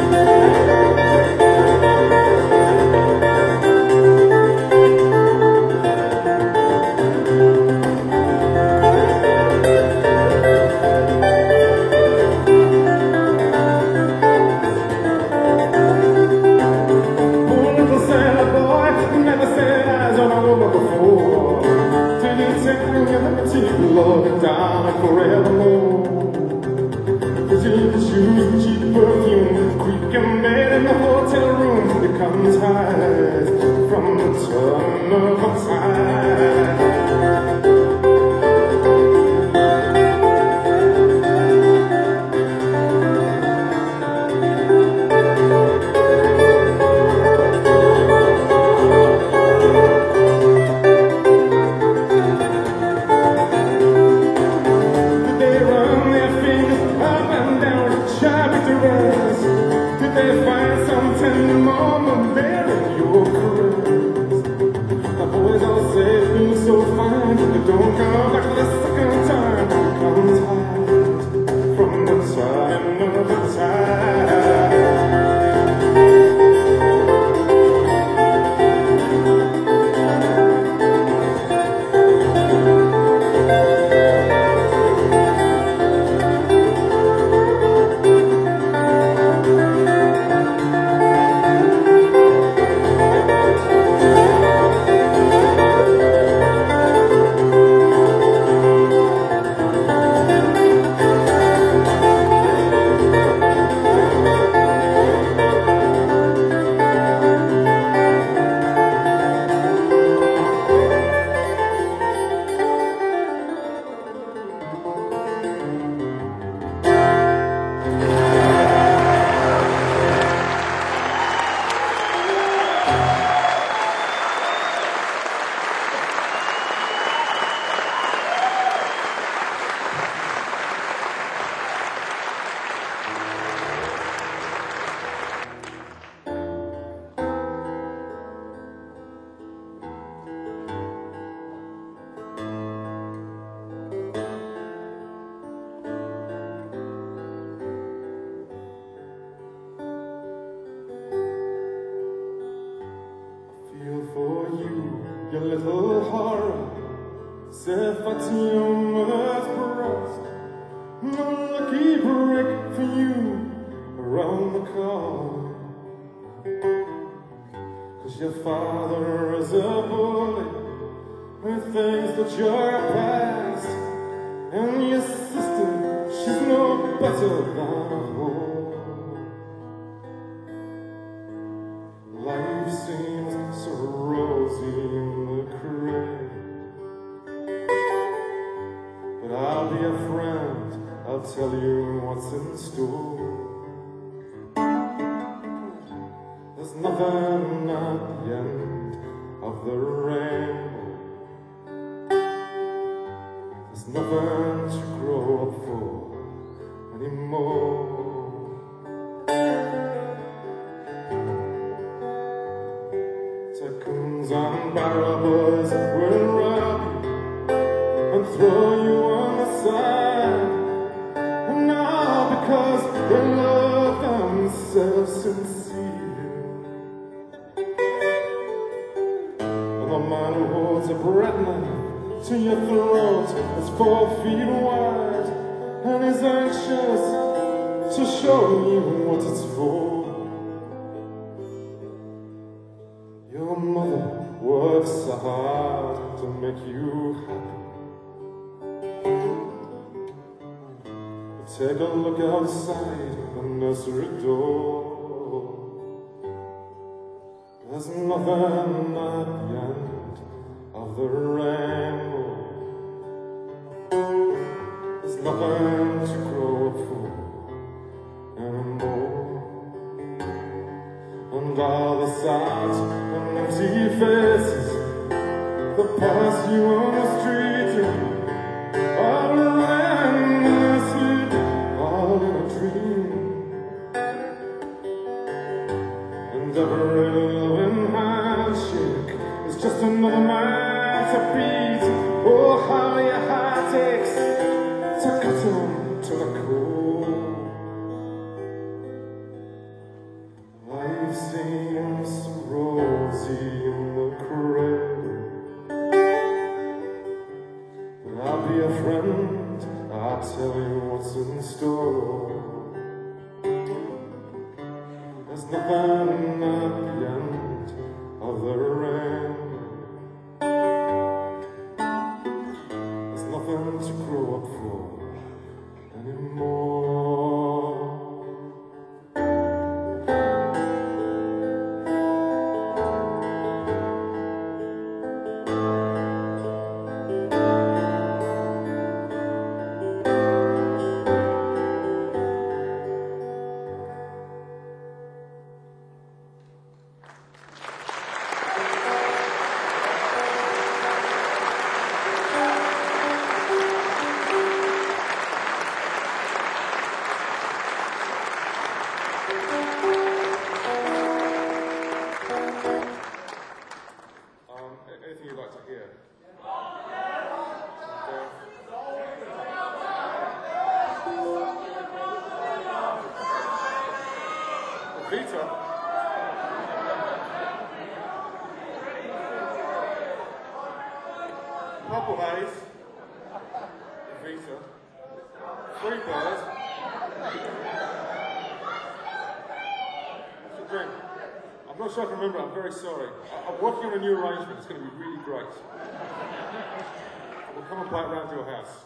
[SPEAKER 2] Love down forevermore. Cause you leave the shoes, cheap perfume, creaking bed in the hotel room. Become tired from the turn of the tide.
[SPEAKER 1] you, your little horror, set fire to your mother's breast. No lucky break for you around the corner. 'Cause your father is a bully who thinks that you're a past, and your sister, she's no better than a whore. Life seems so rosy in the crib, but I'll be a friend, I'll tell you what's in store. There's nothing at the end of the rainbow. There's nothing to grow up for anymore. Tycoons and barrel boys will rob you and throw you on the side. And now because they love themselves sincere. And the man who holds a bread knife to your throat is four feet wide, and is anxious to show you what it's for. Your mother works so hard to make you happy. But take a look outside the nursery door. There's nothing at the end of the rainbow. There's nothing to grow up for anymore. And all the sad and empty faces that pass you on the street, all around in sleep, all in a dream. And every loving handshake is just another man to beat. Oh, how your heart aches to cut him to the core. Life seems so rosy in the cradle, but I'll be a friend, I'll tell you what's in store. There's nothing at the end of the rainbow. There's nothing to grow up for anymore. Purple Haze, Vita, Free Bird. What's the drink? I'm not sure I can remember, I'm very sorry. I- I'm working on a new arrangement, it's going to be really great. We'll come and play it around your house.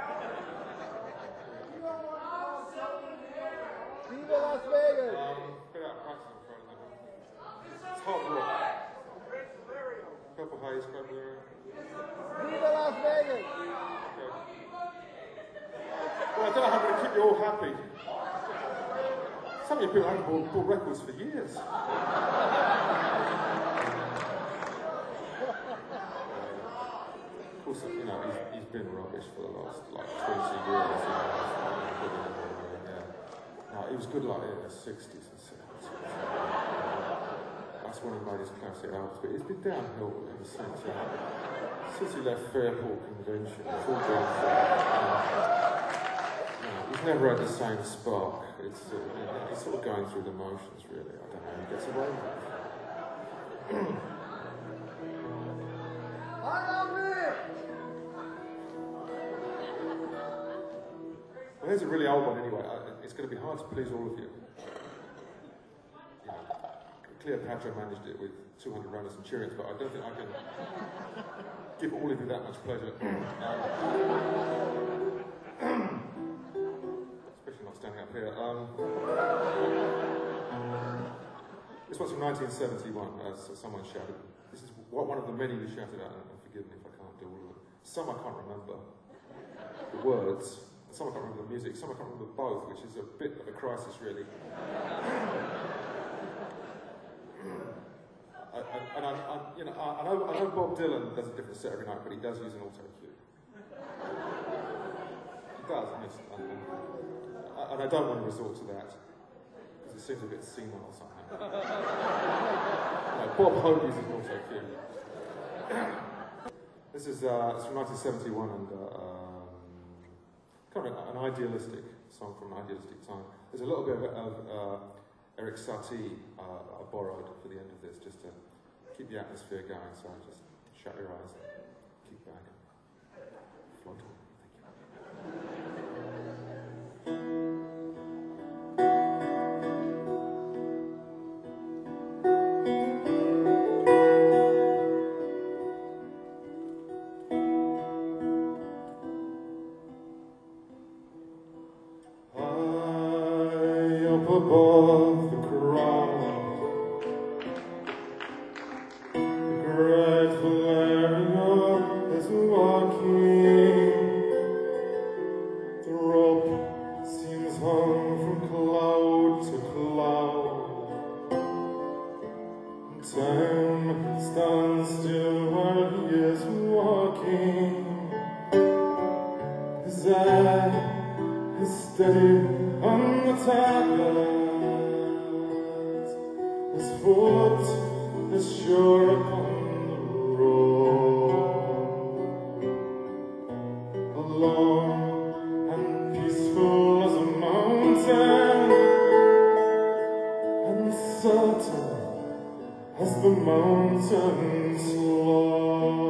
[SPEAKER 3] Viva Las Vegas!
[SPEAKER 2] Um, bit out of practice, I'm afraid. It's hard work. Purple Haze, Purple Area.
[SPEAKER 3] Viva Las Vegas!
[SPEAKER 2] Okay. Well, I don't know how I'm going to keep you all happy. Some of you people haven't bought, bought records for years. Of course, you know, he's, he's been rubbish for the last, like, twenty years. You know, yeah. No, he was good like in the sixties and seventies. That's when he made his classic albums, but he's been downhill ever since. You know. Since he left Fairport Convention, it's all been, uh, you know, he's never had the same spark. It's, uh, you know, he's sort of going through the motions, really. I don't know, he gets away with it. here's a really old one anyway. I, it's going to be hard to please all of you. You know, Cleopatra managed it with two hundred runners and chariots, but I don't think I can give all of you that much pleasure. um, especially not standing up here. Um, this one's from nineteen seventy-one. Uh, so someone shouted. This is one of the many who shouted out, and forgive me if I can't do all of them. Some I can't remember the words. Some I can't remember the music, some I can't remember both, which is a bit of a crisis, really. I, I, and I, I, you know, I, I know, I know Bob Dylan does a different set every night, but he does use an auto cue. He does, and, it's, and, and, and I don't want to resort to that because it seems a bit senile somehow. No, Bob Hope uses an auto cue. This is uh, it's from nineteen seventy-one, and. Uh, Kind of an idealistic song from an idealistic time. There's a little bit of, of uh, Eric Satie uh, I borrowed for the end of this, just to keep the atmosphere going. So just shut your eyes, keep back, float on.
[SPEAKER 1] Above the crowd, the great Valeria is walking. The rope seems hung from cloud to cloud. Time stands still while he is walking. His eye is steady on the target, his foot is sure upon the road. Alone and peaceful as a mountain, and certain as the mountain's Lord.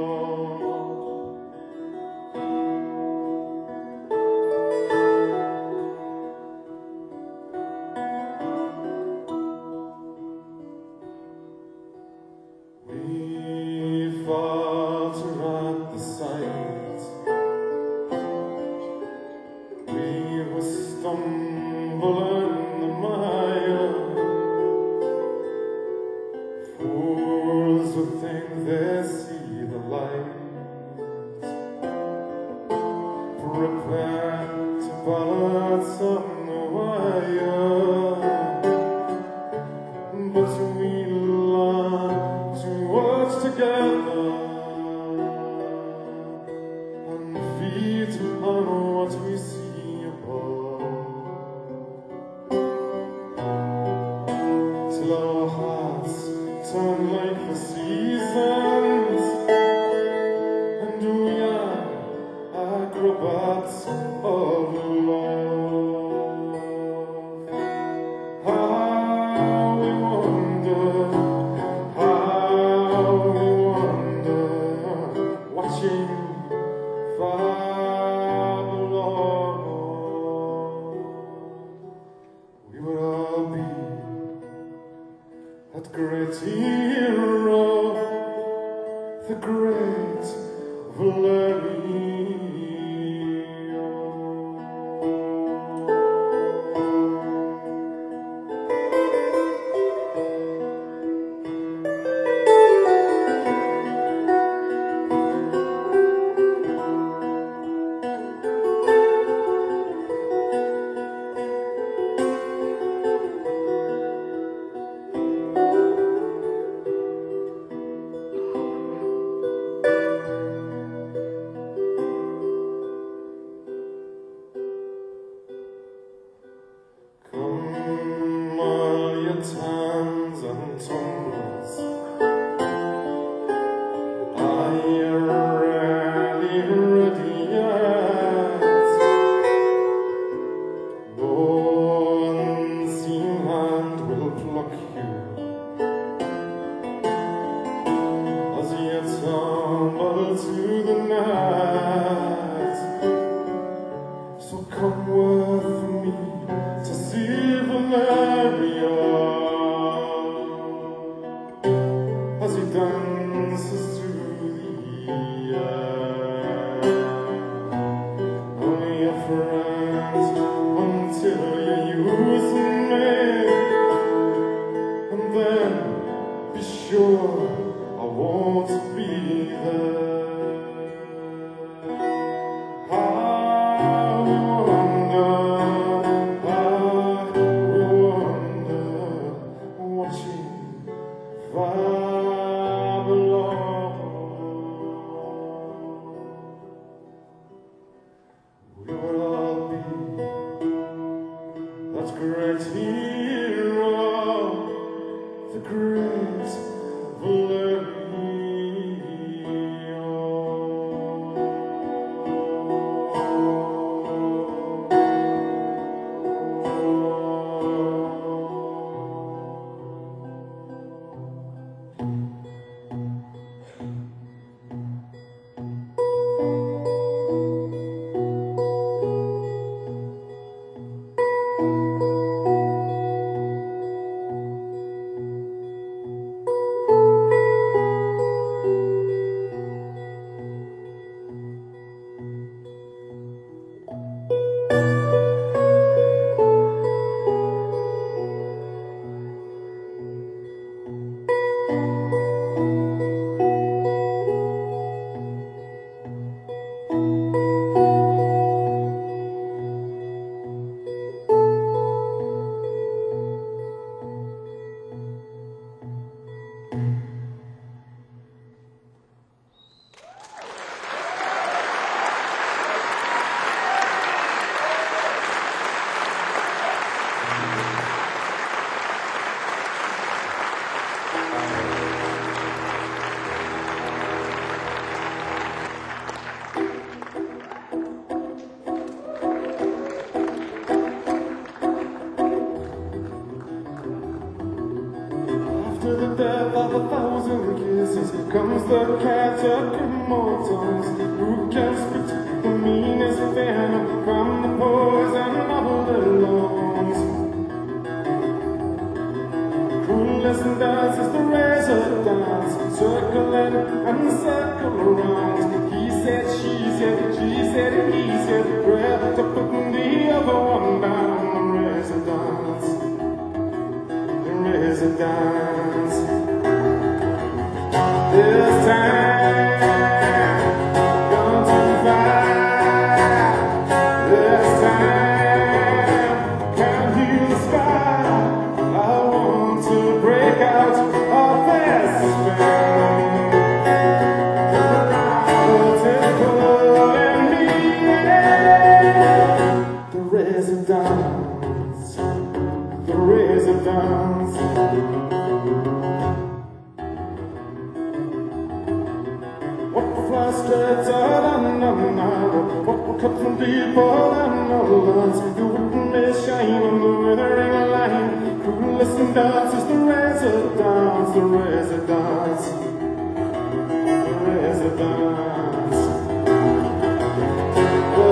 [SPEAKER 1] Come word the catacombs, who can split the meanest venom from the poison of the lungs. Coolest dance is the razor dance, circling and circle around. He said, she said, she said, he said, grab to put the other one down. The razor dance, the razor dance. This time, gone too far. This time, can't hear the sky. I want to break out of this spell. But it's pulling me in. The razor dance, the razor dance. What frustrates all another, what will cut from people and no ones. You wouldn't miss shine on the withering line. Coolest and dance is the razor dance, the razor dance, the razor dance. The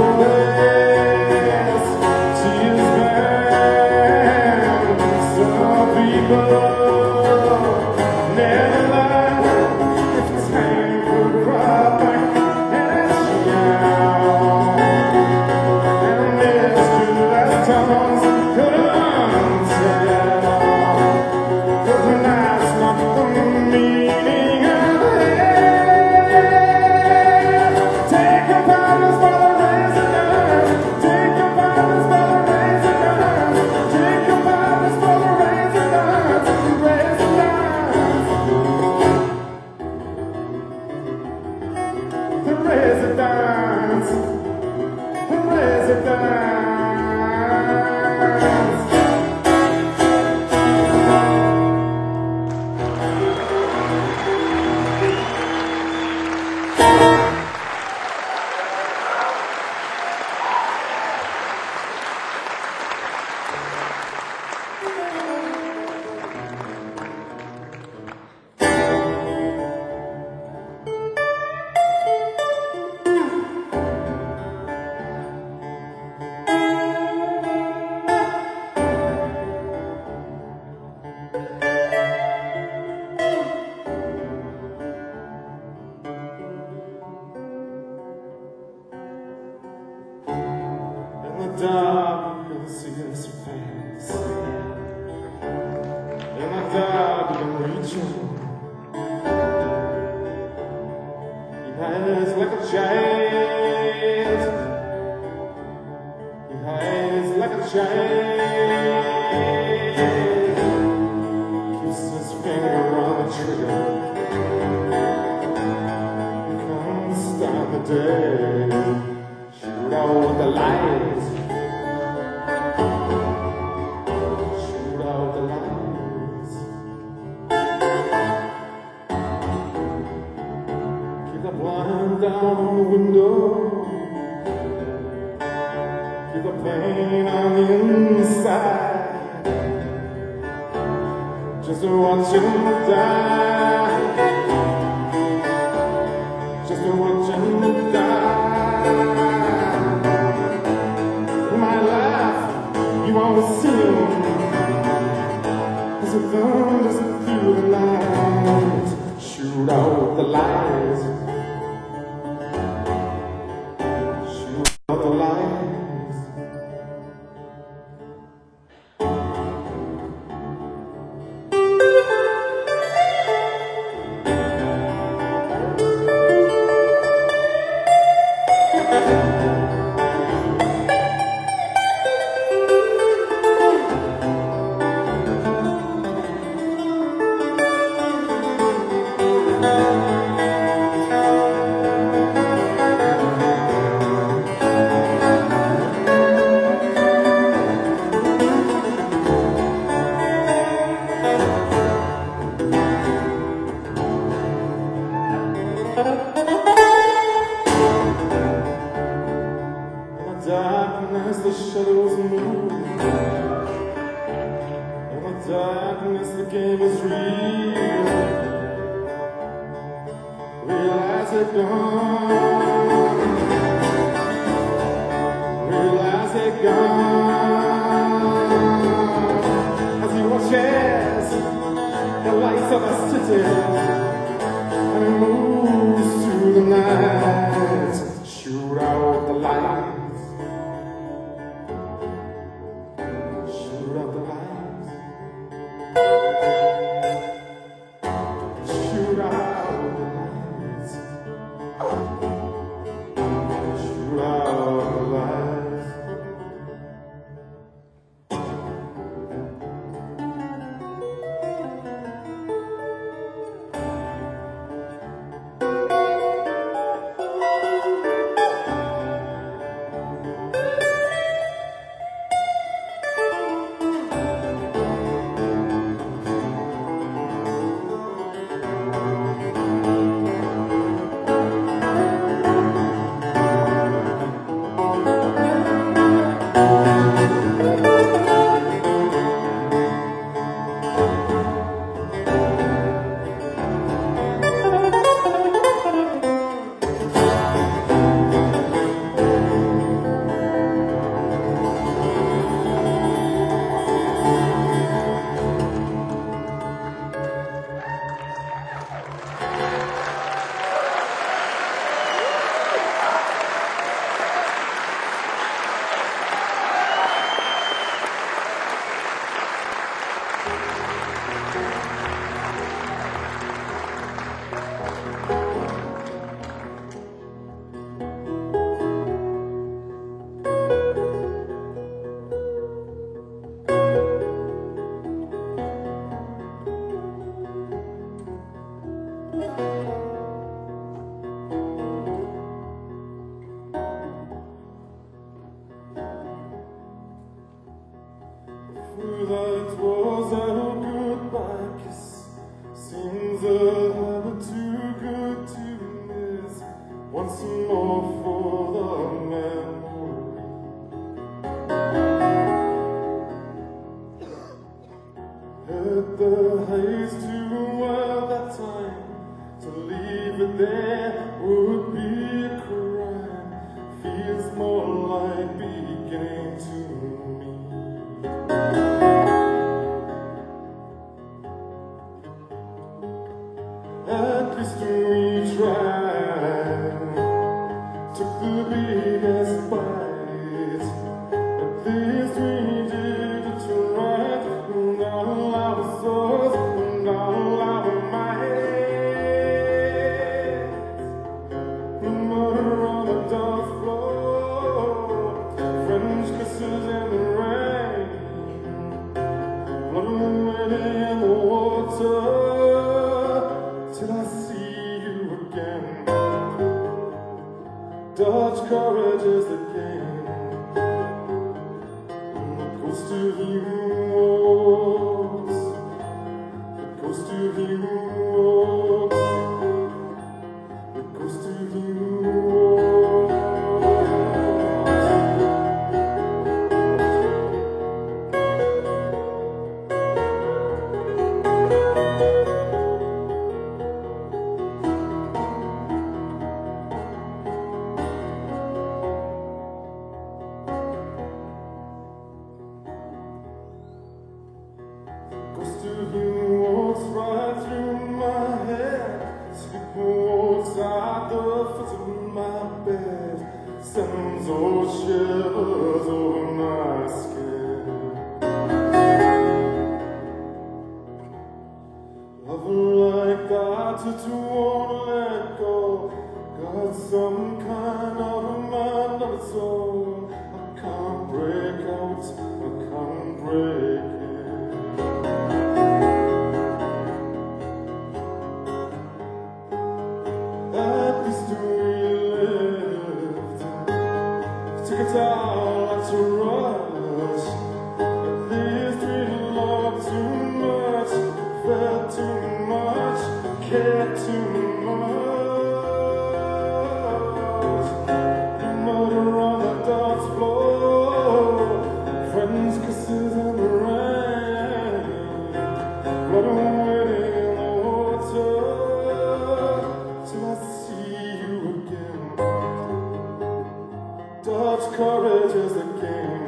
[SPEAKER 1] boys, tears band, some people never lie. If it's time for cry back and shout, and there's two last tongues could untell, but that's not the meaning of it. Take your partners by the razor dance, take your partners by the razor dance, take your partners by the razor dance, razor dance. The razor dance, the razor dance. In the dark, you can see his face. In the dark, you can reach him. He hides like a child. He hides like a child. Keeps his finger on the trigger. He can't stop the day. Shoot out the lights. Shoot out the lights. Keep the blind down on the window. Keep the pain on the inside. Just to watch him die. Just to watch him die. My life, you won't see him. As the gun doesn't feel the light. Shoot out the lights. Shoot out the lights. darkness the shadows move. In the darkness the game is real. realize they're gone, realize they're gone, as he watches the lights of the city, and he moves through the night, shoot out the lights, shoot out the lights, shoot out the lights, shoot out the lights. That was a goodbye kiss. Seems a habit too good to miss. Once more for the memory. Heard the haze too well that time. To leave it there would be a crime. Feels more like beginning to me. At least we tried, took the biggest bite. At least we did it right, and all our souls, and all our minds. The murder on the dance floor, French kisses in the rain, blood in the water. Till I see you again. Dutch courage is the game. The ghost of you walks. The ghost of you walks. The ghost of you walks. Ghost of you walks right through my head. Sleep walks out the foot of my bed. Sends old shivers over my skin. Love like that to wanna let go. Got some kind of a mind of its own. I can't break out, I can't break it. At least we lived. Took it all out to rush. At least we loved too much, felt too much, cared too much. The murder on the dance floor, friends' kisses in the rain, blood waiting in the water. Till I see courage as the king.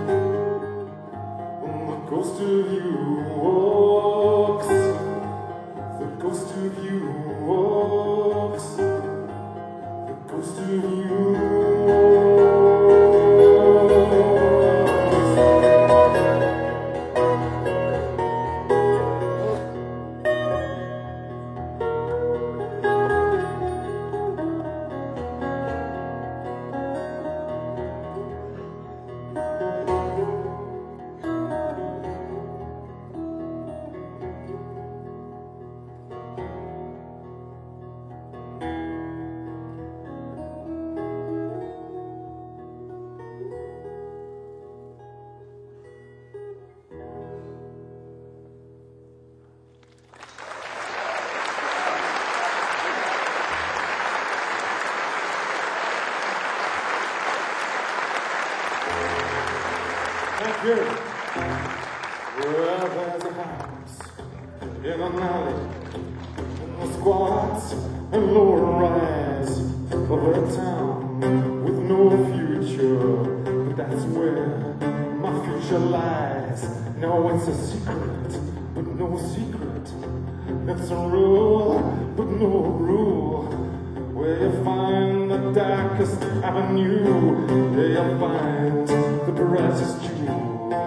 [SPEAKER 1] When the ghost of you walks, the ghost of you walks, the ghost of you Thank you. Well, there's a house in an alley, in the squats and lower rise of a town with no future, but that's where my future lies. No, it's a secret, but no secret. It's a rule, but no rule. Where you find the darkest avenue, there you'll find the brightest jewel.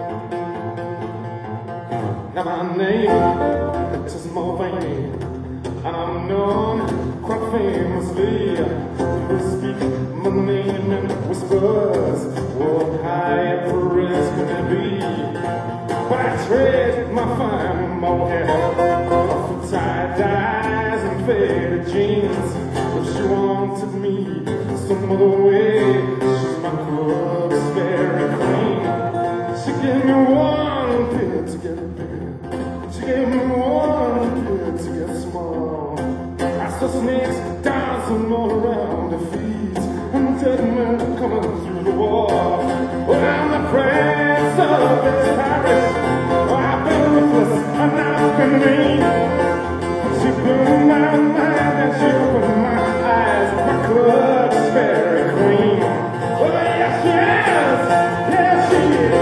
[SPEAKER 1] Now my name, it is Mulvaney, and I'm known quite famously to speak my name in whispers. What high praise can it be? But I trade my fine mohair for tie-dyes and faded jeans. If she wanted me some other way, she's my club's fairy queen. She gave me one pill to get bigger, she gave me one pill to get small. I saw snakes dancing all around her feet, and dead men coming through the wall. Well, I'm the prince of this parish. Oh, I've been ruthless and I've been mean. She blew my mind and she opened my eyes. My club's fairy queen. Oh, yes, she is. Yes, she is.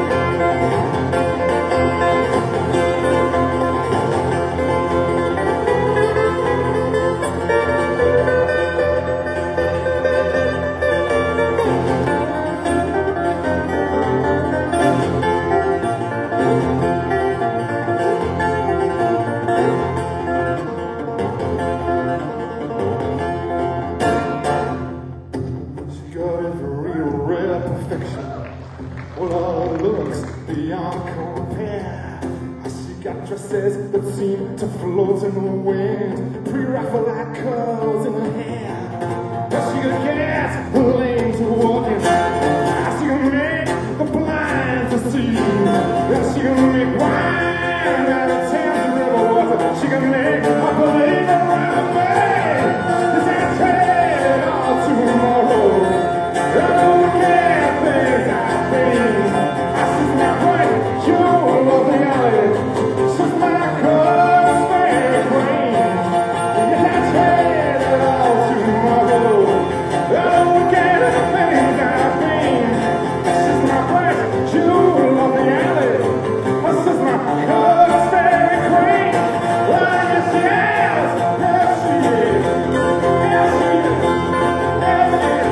[SPEAKER 1] Well, looks beyond compare. She got dresses that seem to float in the wind, pre-Raphaelite curls in her hair. She could get the lame to walk in. She can make the blind to see. She can make wine out of Thames River water. She can make a believer out of me. This ain't trade all tomorrow. I don't care things I think. She's my queen, jewel of the alley. She's my club's fairy queen. Yes, I trade it all tomorrow. I don't care things I think. She's my queen, jewel of the alley. She's my club's fairy queen. Oh, yes, she is. Yes, she is. Yes, she is. Yes, she is.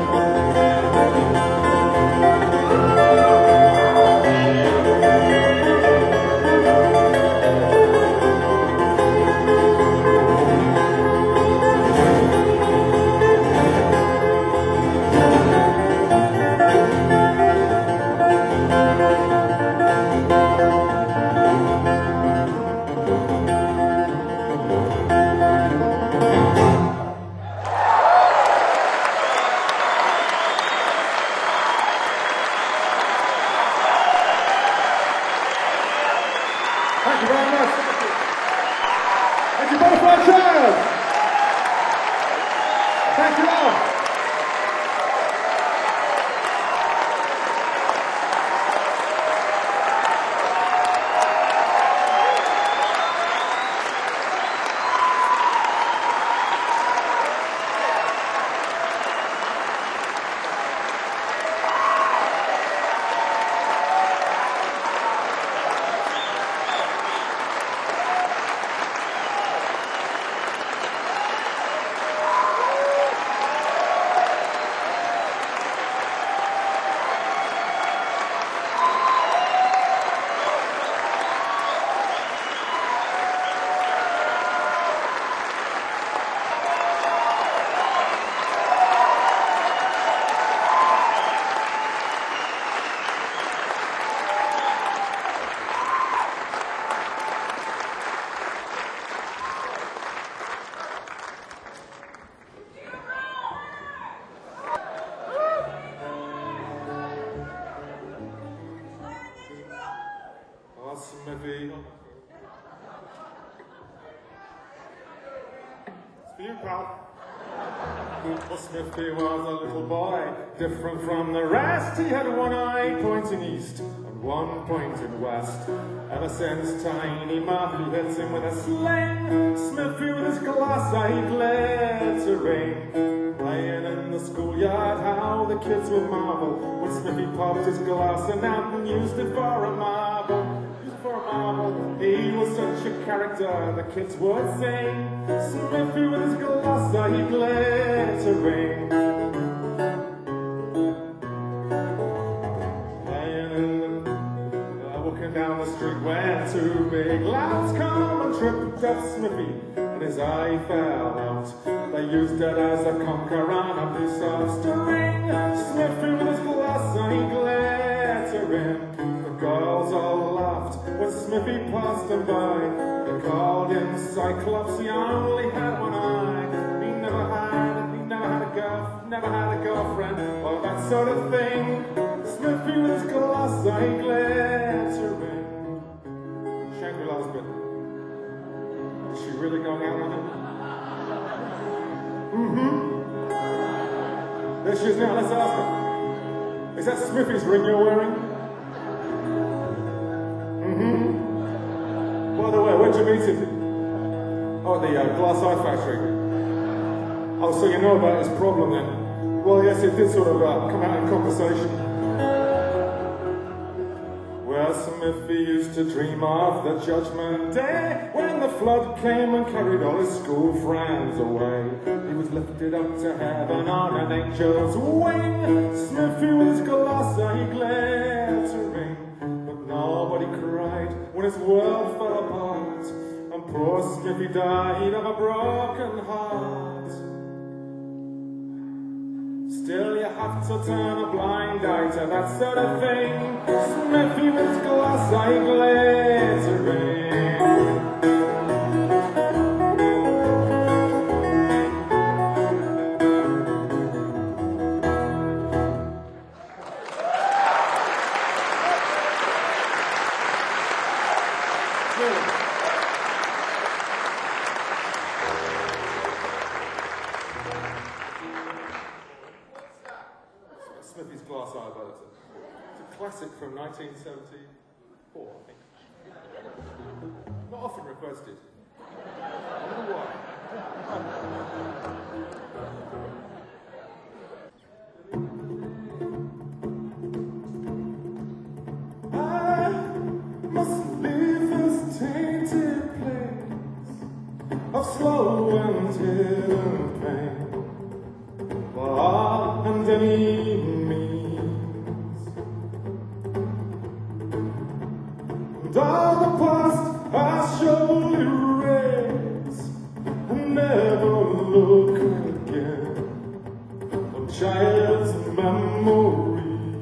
[SPEAKER 1] Thank you very much. Thank you, Butterfly Child. Thank you all.
[SPEAKER 2] pal. Well, Smithy was a little boy, different from the rest. He had one eye pointing east and one pointing west. Ever since Tiny Murphy hits him with a sling, Smithy with his glass eye glittering. Playing in the schoolyard, how the kids would marvel when Smithy popped his glass and out and used it for a marble. For a marble, he was such a character, the kids would sing. Smithy with his glass eye glittering. Playing in the, uh, walking down the street where two big lads come and tripped up Smithy, and his eye fell out. They used it as a conker on a piece of string. Smithy with his glass eye glittering. The girls all laughed when Smithy passed them by. They called him Cyclops, he only had one eye. He never had, he never had a girl, never had a girlfriend, or that sort of thing. Smithy with his glass eye glittering. Shangri-La's bit. Is she really going out on him? Mm-hmm. There she is now, let's ask her. Is that Smithy's ring you're wearing? Mm-hmm. By the way, where'd you meet him? Oh, at the uh, Glass Eye Factory. Oh, so you know about his problem then? Well, yes, it did sort of uh, come out in conversation. Well, Smithy used to dream of the judgment day, when the flood came and carried all his school friends away. He was lifted up to heaven on an angel's wing, Smithy with his glass eye glittering. But nobody cried when his world fell apart, and poor Smithy died of a broken heart. Still you have to turn a blind eye to that sort of thing. Smithy with his glass eye glittering. Smithy's Glass Eye, but it's a, it's a classic from nineteen seventy-four, I think. Not often requested. I wonder why. I must leave this tainted place of slow and hidden pain, for art and any means, and all the past I surely erase and never look again on child's memories.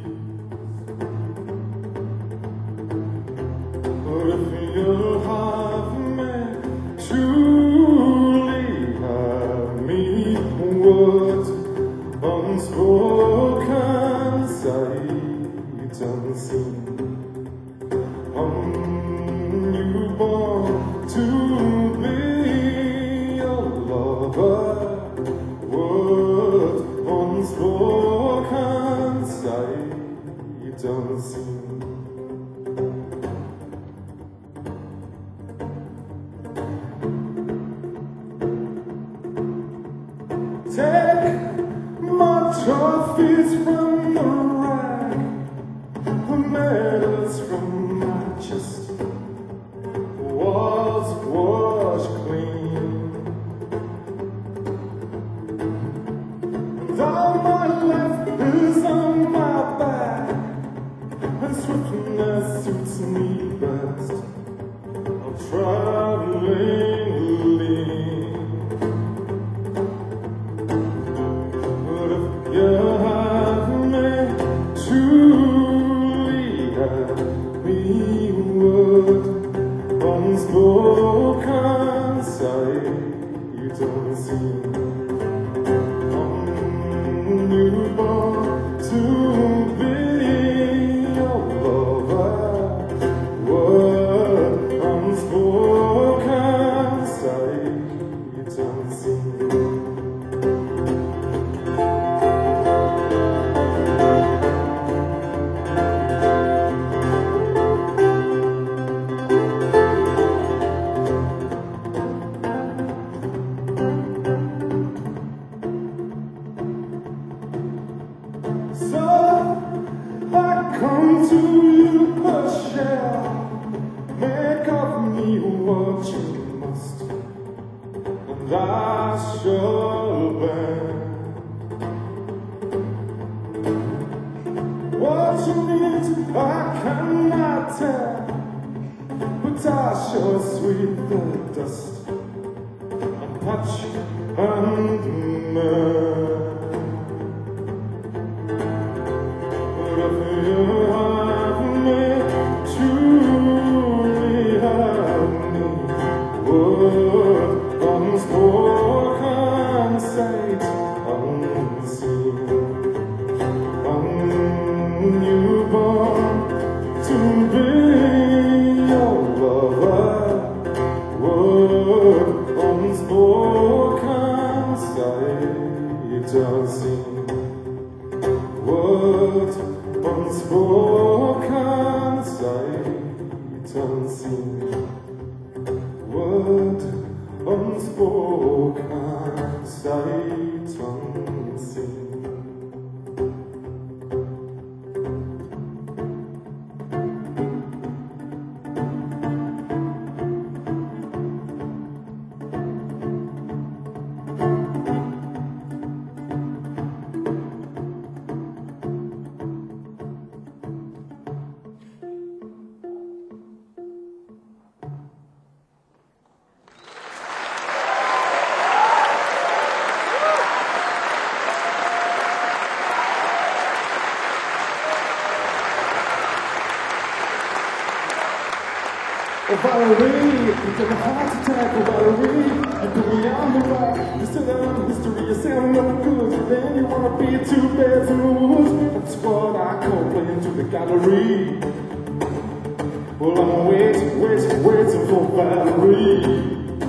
[SPEAKER 2] But if you'll have me, truly have me, words unspoken, sight unseen, newborn to be a lover, words unspoken, sight unseen. Take my trophies from the rack, the medals from my chest, walls washed clean, and all my life is on my back, and swiftness suits me best. I'm traveling lean. You have me, truly have me, word unspoken, sight unseen. I'm newborn to be a lover, word unspoken.
[SPEAKER 1] to you but shall make of me what you must, and I shall bear what you need. I cannot tell, but I shall sweep the dust and patch and mend. But if you have me, truly have me, word unspoken, sight unseen, newborn to be your lover, word unspoken, sight unseen, word unspoken, sight unseen, word unspoken, sight unseen. Oh, Valerie, you took a heart attack. Oh, Valerie, you put me on the back. You said I'm history, you sound no good. Then you wanna be two bedrooms. That's what I call playing to the gallery. Well, I'm waiting, waiting, waiting for Valerie.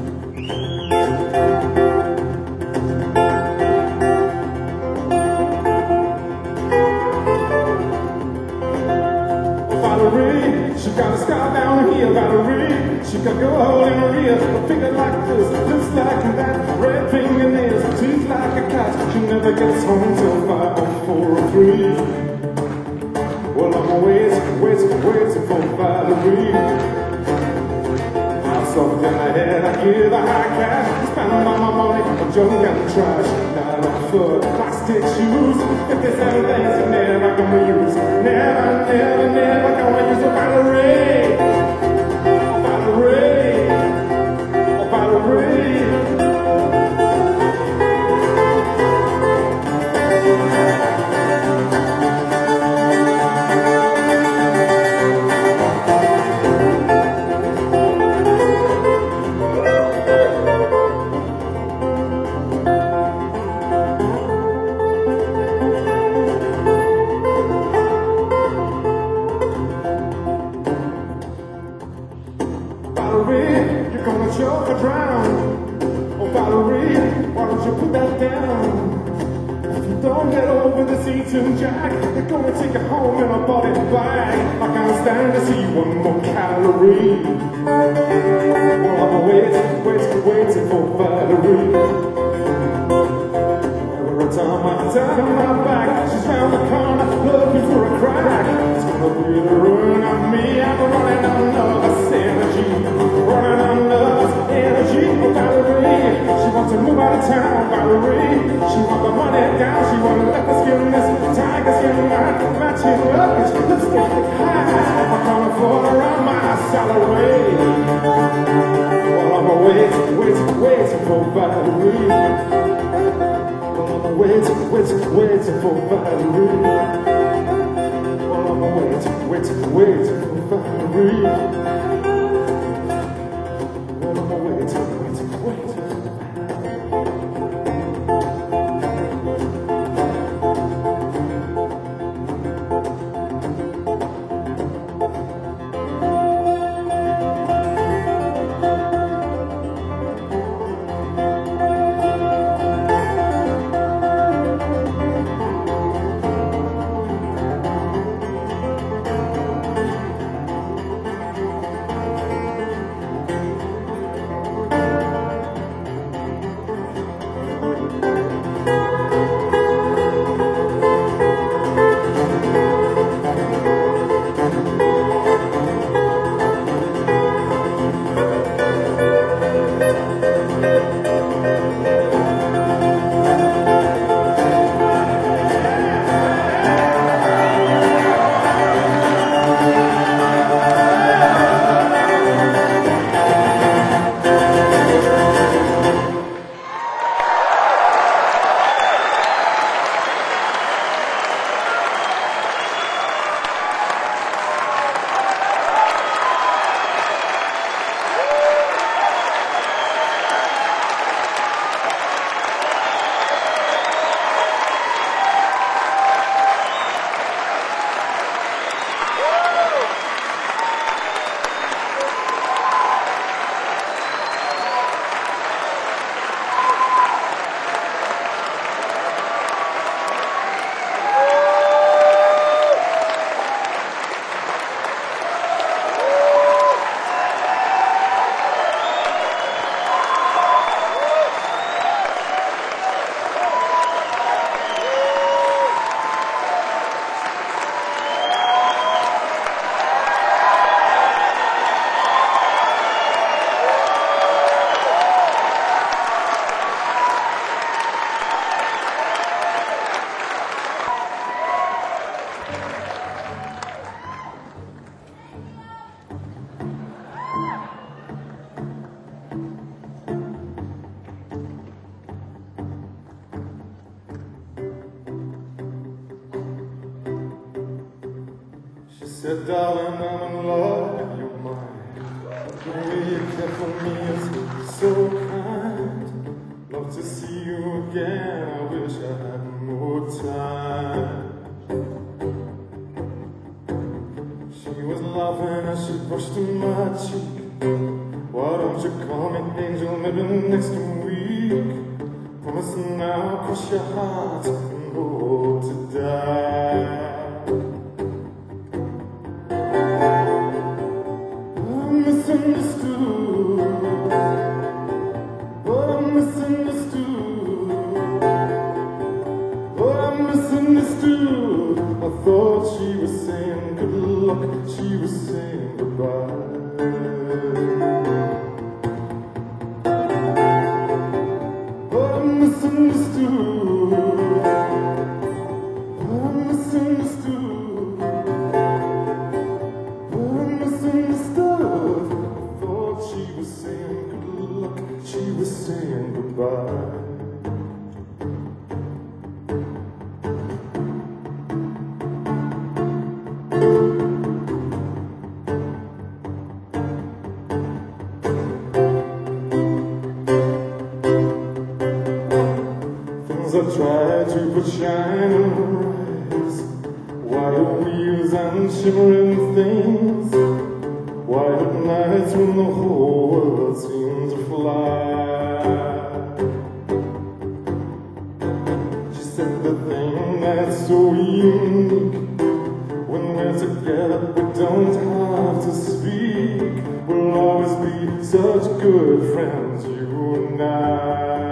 [SPEAKER 1] Valerie, she got a scar down here, Valerie. She got gold hole in her ear, a figure like this, lips like that, red fingernails, teeth like a cat. She never gets home till five or four or three. Well, I'm waiting, waiting, waiting for Valerie. I'm something ahead, I give a high cash, spend all my money on junk and trash. Not on foot, plastic shoes, if there's seven things I'm never gonna use. Never, never, never gonna use a Valerie. A Valerie. A Valerie. Valerie, you're gonna choke or drown. Oh, Valerie, why don't you put that down? If you don't get over this eating jack, they're gonna take you home in a body bag. I can't stand to see one more calorie. Well, I'm waiting, waiting, waiting for Valerie. Every time I turn my back, she's round the corner looking for a crack. It's gonna be the ruin of me. I'm running on nervous energy, running on nervous energy. Oh, Valerie, she wants to move out of town. Valerie, she wants the money down. She wanna let the skin, this tiger skin matching up. Let's get high. I'm gonna fall around my salary. Well, I'm waiting, waiting, waiting for Valerie. Waiting, waiting, waiting for Valerie. Well, I'm waiting, waiting, waiting for Valerie. Well, I'm waiting, waiting, waiting. said, darling, I'm in love with your mind. The way you care for me is so kind. Love to see you again, I wish I had more time. She was laughing as she brushed my cheek. Why don't you call me angel, maybe next week? Promise now, cross your heart and hope to die. I'm misunderstood, but I'm misunderstood, but I'm misunderstood. I thought she was saying good luck, she was saying goodbye. Misunderstood, I'm misunderstood, I'm misunderstood. I thought she was saying good luck, she was saying goodbye. I tried to put shine in her eyes, wild wheels and shimmering things, white nights when the whole world seemed to fly. She said the thing that's so unique, when we're together we don't have to speak, we'll always be such good friends, you and I.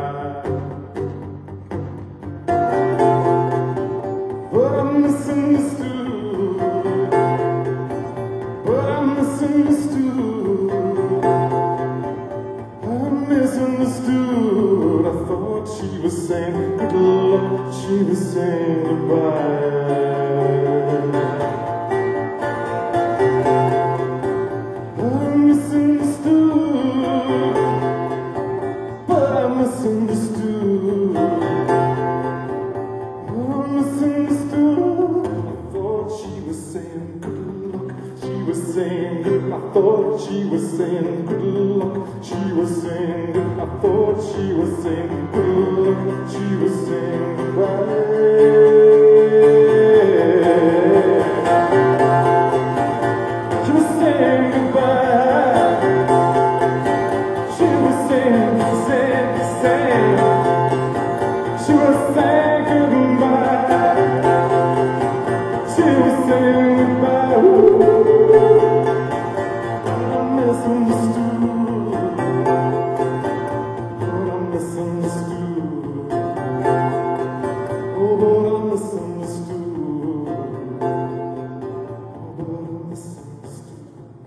[SPEAKER 1] But I'm misunderstood, but I'm misunderstood, I'm misunderstood. I thought she was saying good luck, she was saying goodbye. I'm misunderstood, but I'm misunderstood, I'm misunderstood. I thought she was saying good luck, she was saying good. I thought she was saying good luck, she was saying good. I thought she was saying good luck, she was saying goodbye. She was saying goodbye. She was saying, saying, saying. She was saying goodbye. She was saying goodbye. Ooh. I'm misunderstood. Oh, I'm misunderstood. Oh, I'm misunderstood. Oh, I'm misunderstood.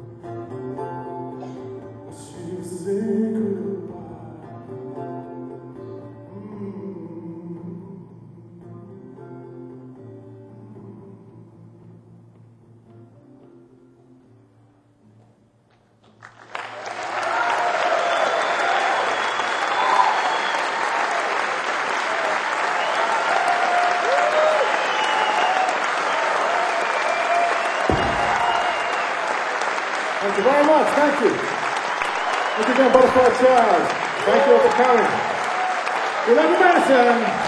[SPEAKER 1] She was saying goodbye. Thank you very much. Thank you. Thank you again, Butterfly Child. Thank you all for coming. We love you, Madison.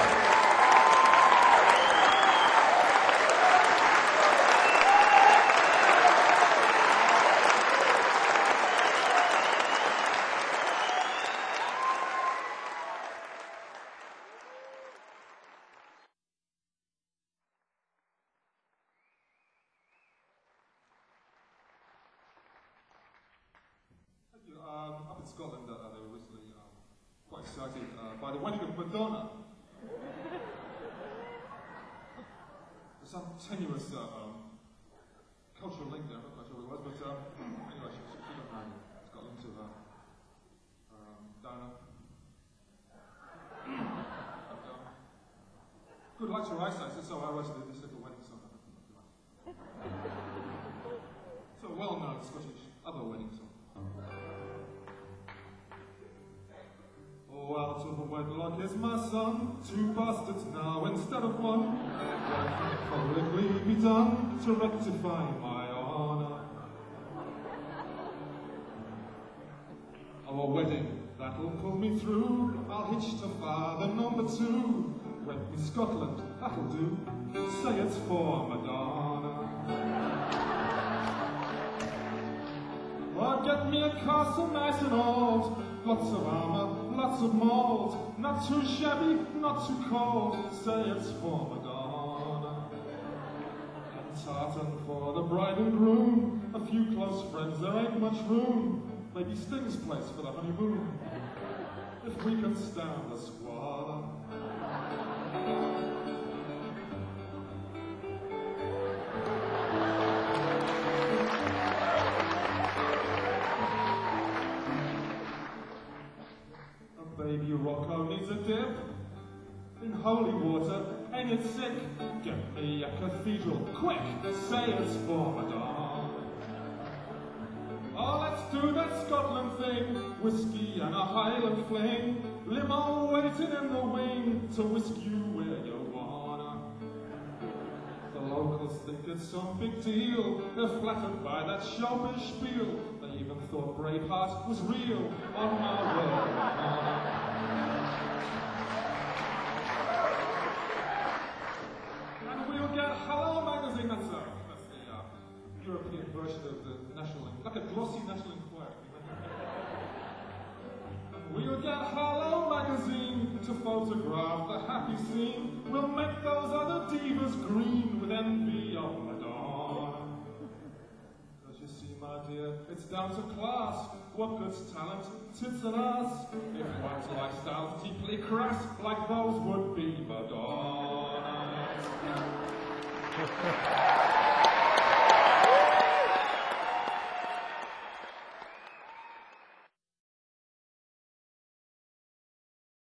[SPEAKER 4] Um, up in Scotland, uh, they were recently um, quite excited uh, by the wedding of Madonna. There's some tenuous uh, um, cultural link there, I'm not quite sure what it was, but um, anyway, she, she, she got married in Scotland to uh, um, Diana. And, um, good luck to her eyesight, so I wrote this little wedding song. So a well-known Scottish other wedding song. Oh, out of a wedlock is my son, two bastards now instead of one. What can publicly be done to rectify my Madonna. Oh, a wedding, that'll pull me through. I'll hitch to father number two. Went in Scotland, that'll do. Say it's for Madonna. Or get me a castle nice and old. Lots of armour, lots of mould. Not too shabby, not too cold. Say it's for Madonna. And tartan for the bride and groom. A few close friends, there ain't much room. Maybe Sting's place for the honeymoon. If we can stand the squalor. Baby Rocco needs a dip in holy water, ain't it sick? Get me a cathedral, quick! Say it's for Madonna. Oh, let's do that Scotland thing, whiskey and a Highland fling, limo waiting in the wing to whisk you where you wanna. The locals think it's some big deal, they're flattered by that showbiz spiel. They even thought Braveheart was real on my word of honor. And we'll get Hello magazine, that's, uh, that's the uh, European version of the National, like a glossy National Enquirer. And we'll get Hello magazine to photograph the happy scene. We'll make those other divas green with envy of Madonna. My dear, it's down to class. What good's talent, tits and ass? If one's lifestyle's deeply crass, like those would be Madonna's.